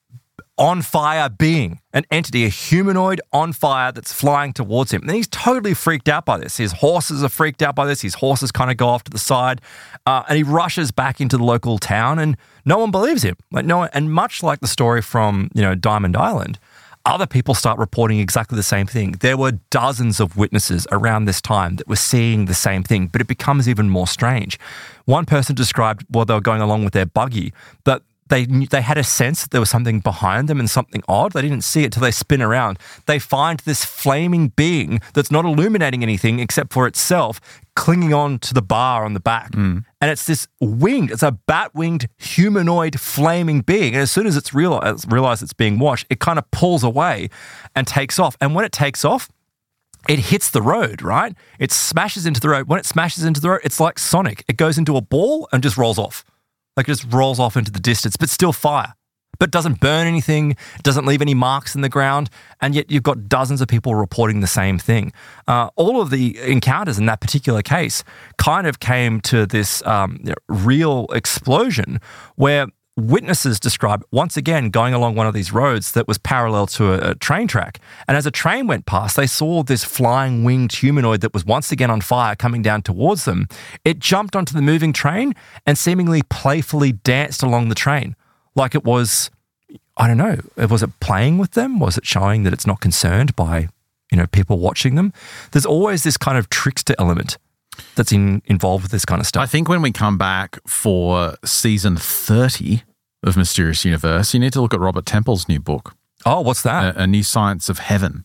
on-fire being, an entity, a humanoid on fire that's flying towards him. And he's totally freaked out by this. His horses are freaked out by this. His horses kind of go off to the side, and he rushes back into the local town, and no one believes him. Like no one, and much like the story from Diamond Island, other people start reporting exactly the same thing. There were dozens of witnesses around this time that were seeing the same thing, but it becomes even more strange. One person described while they were going along with their buggy that they had a sense that there was something behind them and something odd. They didn't see it till they spin around. They find this flaming being that's not illuminating anything except for itself, clinging on to the bar on the back. And it's this it's a bat-winged humanoid flaming being. And as soon as it's realized it's being watched, it kind of pulls away and takes off. And when it takes off, it hits the road, right? It smashes into the road. When it smashes into the road, it's like Sonic. It goes into a ball and just rolls off. Like it just rolls off into the distance, but still fire. But doesn't burn anything, doesn't leave any marks in the ground, and yet you've got dozens of people reporting the same thing. All of the encounters in that particular case kind of came to this real explosion where witnesses described, once again, going along one of these roads that was parallel to a train track. And as a train went past, they saw this flying winged humanoid that was once again on fire coming down towards them. It jumped onto the moving train and seemingly playfully danced along the train. Like it was, I don't know, was it playing with them? Was it showing that it's not concerned by, people watching them? There's always this kind of trickster element that's involved with this kind of I stuff. think when we come back for season 30 of Mysterious Universe, you need to look at Robert Temple's new book, Oh, what's that? A New Science of Heaven.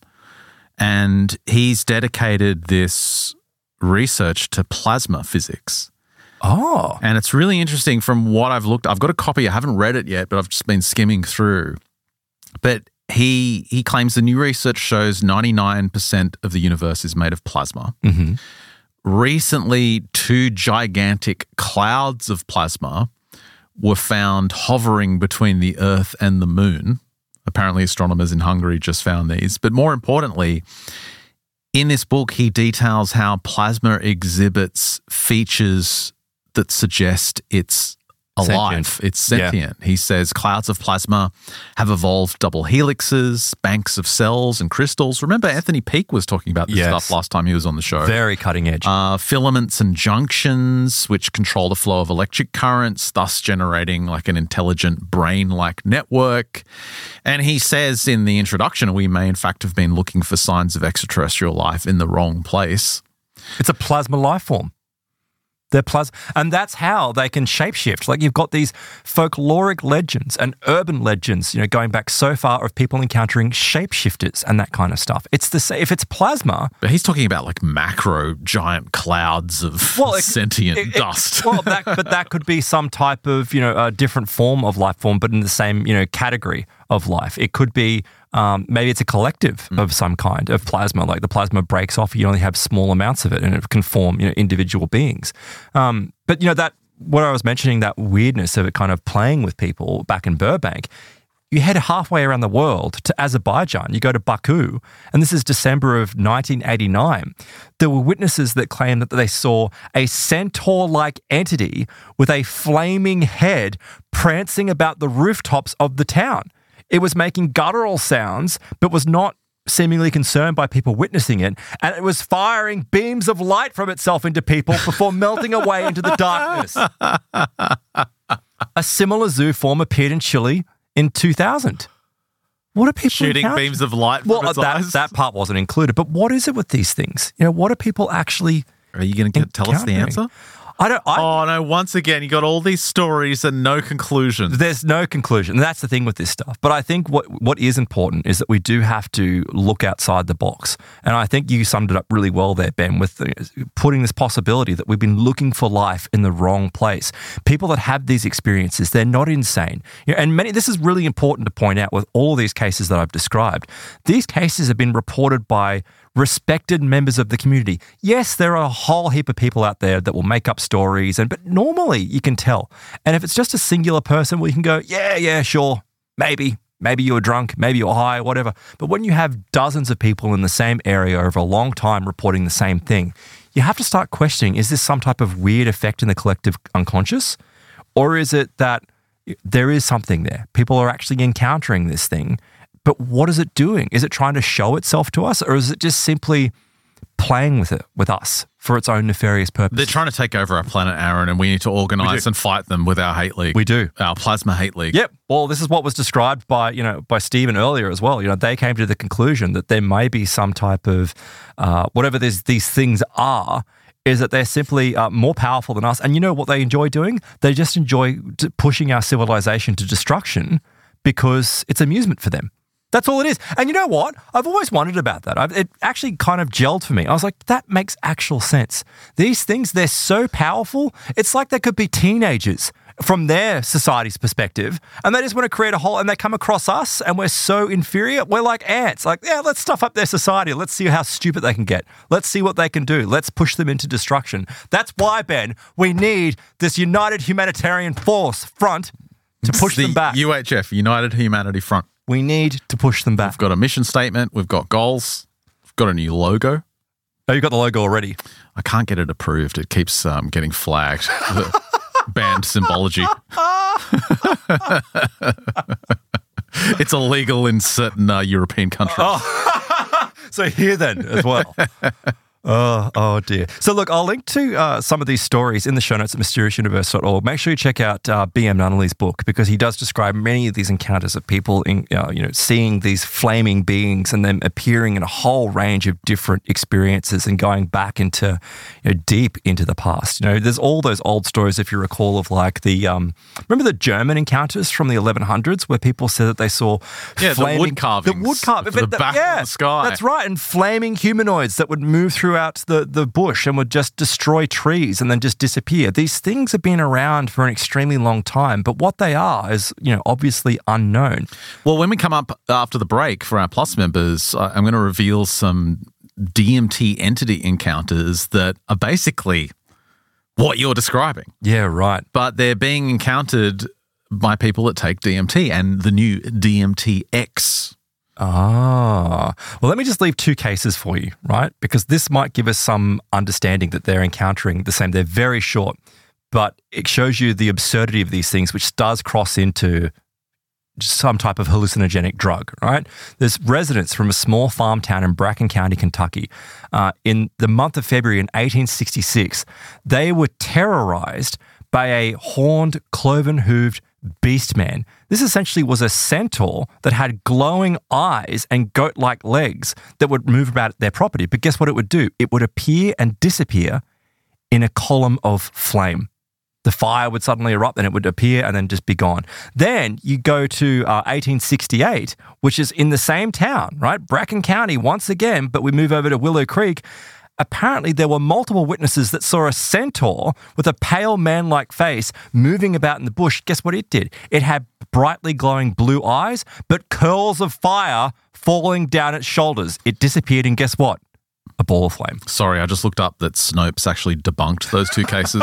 And he's dedicated this research to plasma physics. Oh. And it's really interesting from what I've looked. I've got a copy. I haven't read it yet, but I've just been skimming through. But he claims the new research shows 99% of the universe is made of plasma. Mm-hmm. Recently, 2 gigantic clouds of plasma were found hovering between the Earth and the Moon. Apparently, astronomers in Hungary just found these. But more importantly, in this book, he details how plasma exhibits features that suggest it's alive, Sentient. it's sentient. Yeah. He says clouds of plasma have evolved double helixes, banks of cells and crystals. Remember, Anthony Peake was talking about this stuff last time he was on the show. Very cutting edge. Filaments and junctions, which control the flow of electric currents, thus generating like an intelligent brain-like network. And he says in the introduction, we may in fact have been looking for signs of extraterrestrial life in the wrong place. It's a plasma life form. They're plasma, and that's how they can shapeshift. Like, you've got these folkloric legends and urban legends, going back so far, of people encountering shapeshifters and that kind of stuff. It's the same. If it's plasma, but he's talking about like macro giant clouds of sentient dust. But that could be some type of a different form of life form, but in the same category of life. It could be. Maybe it's a collective of some kind of plasma, like the plasma breaks off, you only have small amounts of it and it can form, individual beings. But that, what I was mentioning, that weirdness of it kind of playing with people back in Burbank, you head halfway around the world to Azerbaijan, you go to Baku, and this is December of 1989. There were witnesses that claimed that they saw a centaur-like entity with a flaming head prancing about the rooftops of the town. It was making guttural sounds, but was not seemingly concerned by people witnessing it, and it was firing beams of light from itself into people before melting away into the darkness. A similar zoo form appeared in Chile in 2000. What are people shooting encountering? beams of light from its eyes? That part wasn't included, but what is it with these things? What are people actually Are you going to tell us the answer? Oh, no, once again, you got all these stories and no conclusion. There's no conclusion. That's the thing with this stuff. But I think what is important is that we do have to look outside the box. And I think you summed it up really well there, Ben, with putting this possibility that we've been looking for life in the wrong place. People that have these experiences, they're not insane. And this is really important to point out with all these cases that I've described. These cases have been reported by respected members of the community. Yes, there are a whole heap of people out there that will make up stories, but normally you can tell. And if it's just a singular person, well, you can go, yeah, sure, maybe you were drunk, maybe you were high, whatever. But when you have dozens of people in the same area over a long time reporting the same thing, you have to start questioning, is this some type of weird effect in the collective unconscious? Or is it that there is something there? People are actually encountering this thing. But what is it doing? Is it trying to show itself to us, or is it just simply playing with it, with us, for its own nefarious purposes? They're trying to take over our planet, Aaron, and we need to organise and fight them with our hate league. We do. Our plasma hate league. Yep. Well, this is what was described by Stephen earlier as well. They came to the conclusion that there may be some type of whatever these things are, is that they're simply more powerful than us. And you know what they enjoy doing? They just enjoy pushing our civilization to destruction because it's amusement for them. That's all it is. And you know what? I've always wondered about that. It actually kind of gelled for me. I was like, that makes actual sense. These things, they're so powerful. It's like they could be teenagers from their society's perspective, and they just want to create a whole, and they come across us, and we're so inferior. We're like ants. Like, yeah, let's stuff up their society. Let's see how stupid they can get. Let's see what they can do. Let's push them into destruction. That's why, Ben, we need this United Humanitarian Force front to push them back. UHF, United Humanity Front. We need to push them back. We've got a mission statement. We've got goals. We've got a new logo. Oh, you've got the logo already? I can't get it approved. It keeps getting flagged. The banned symbology. It's illegal in certain European countries. Oh. So here then as well. Oh dear. So look, I'll link to some of these stories in the show notes at mysteriousuniverse.org. Make sure you check out B.M. Nunnally's book, because he does describe many of these encounters of people in, seeing these flaming beings and them appearing in a whole range of different experiences and going back into, deep into the past. There's all those old stories, if you recall, of like the remember the German encounters from the 1100s where people said that they saw the wood carvings, the back of the sky. That's right, and flaming humanoids that would move throughout the bush and would just destroy trees and then just disappear. These things have been around for an extremely long time, but what they are is, obviously unknown. Well, when we come up after the break for our Plus members, I'm going to reveal some DMT entity encounters that are basically what you're describing. Yeah, right. But they're being encountered by people that take DMT and the new DMT-X. Well, let me just leave two cases for you, right? Because this might give us some understanding that they're encountering the same. They're very short, but it shows you the absurdity of these things, which does cross into some type of hallucinogenic drug, right? There's residents from a small farm town in Bracken County, Kentucky. In the month of February in 1866, they were terrorized by a horned, cloven-hooved beast man. This essentially was a centaur that had glowing eyes and goat-like legs that would move about their property. But guess what it would do? It would appear and disappear in a column of flame. The fire would suddenly erupt and it would appear and then just be gone. Then you go to 1868, which is in the same town, right? Bracken County once again, but we move over to Willow Creek. Apparently, there were multiple witnesses that saw a centaur with a pale man-like face moving about in the bush. Guess what it did? It had brightly glowing blue eyes, but curls of fire falling down its shoulders. It disappeared, and guess what? A ball of flame. Sorry, I just looked up that Snopes actually debunked those two cases.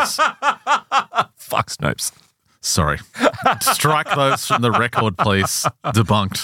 Fuck Snopes. Sorry. Strike those from the record, please. Debunked.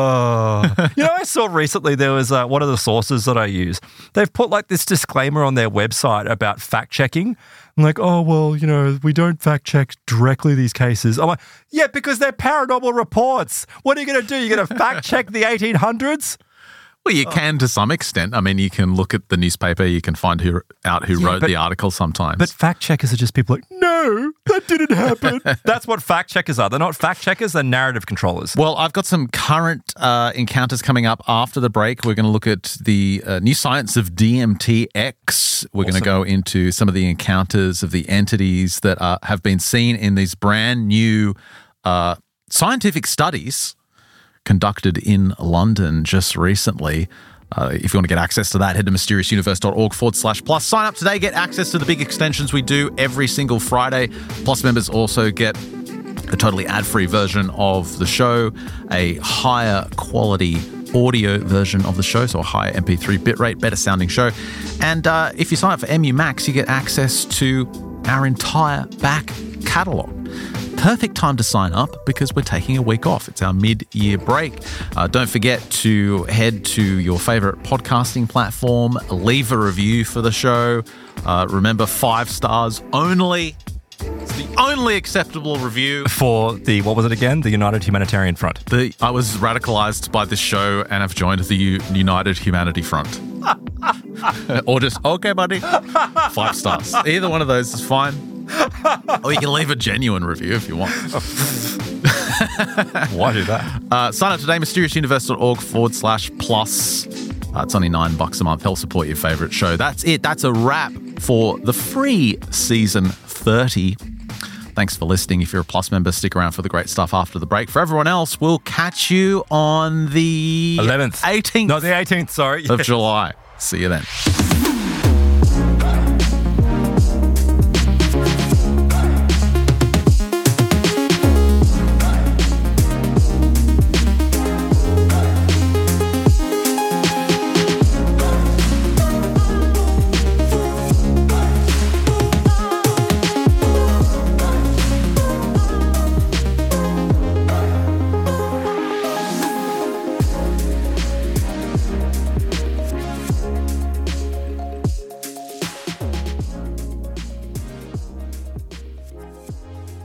I saw recently there was one of the sources that I use. They've put like this disclaimer on their website about fact checking. I'm like, we don't fact check directly these cases. I'm like, yeah, because they're paranormal reports. What are you going to do? You're going to fact check the 1800s? Well, you can to some extent. I mean, you can look at the newspaper, you can find who wrote the article sometimes. But fact checkers are just people like, no, that didn't happen. That's what fact checkers are. They're not fact checkers, they're narrative controllers. Well, I've got some current encounters coming up after the break. We're going to look at the new science of DMT-X. We're going to go into some of the encounters of the entities that have been seen in these brand new scientific studies conducted in London just recently. If you want to get access to that, head to mysteriousuniverse.org/plus. Sign up today, get access to the big extensions we do every single Friday. Plus members also get a totally ad-free version of the show, a higher quality audio version of the show, so a higher MP3 bitrate, better sounding show. And if you sign up for MU Max, you get access to our entire back catalogue. Perfect time to sign up because we're taking a week off. It's our mid-year break. Don't forget to head to your favorite podcasting platform, leave a review for the show. Remember, 5 stars only. It's the only acceptable review. For the, what was it again? The United Humanitarian Front. I was radicalized by this show and have joined the United Humanity Front. Or just, okay, buddy, 5 stars. Either one of those is fine. Or you can leave a genuine review if you want. Why do that? Sign up today, mysteriousuniverse.org/plus. It's only $9 a month. Help support your favorite show. That's it. That's a wrap for the free season 30. Thanks for listening. If you're a Plus member, stick around for the great stuff after the break. For everyone else, we'll catch you on the 11th. 18th. No, the 18th, sorry. Of July. See you then.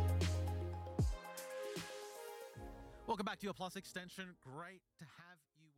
Welcome back to your Plus extension. Great to have you.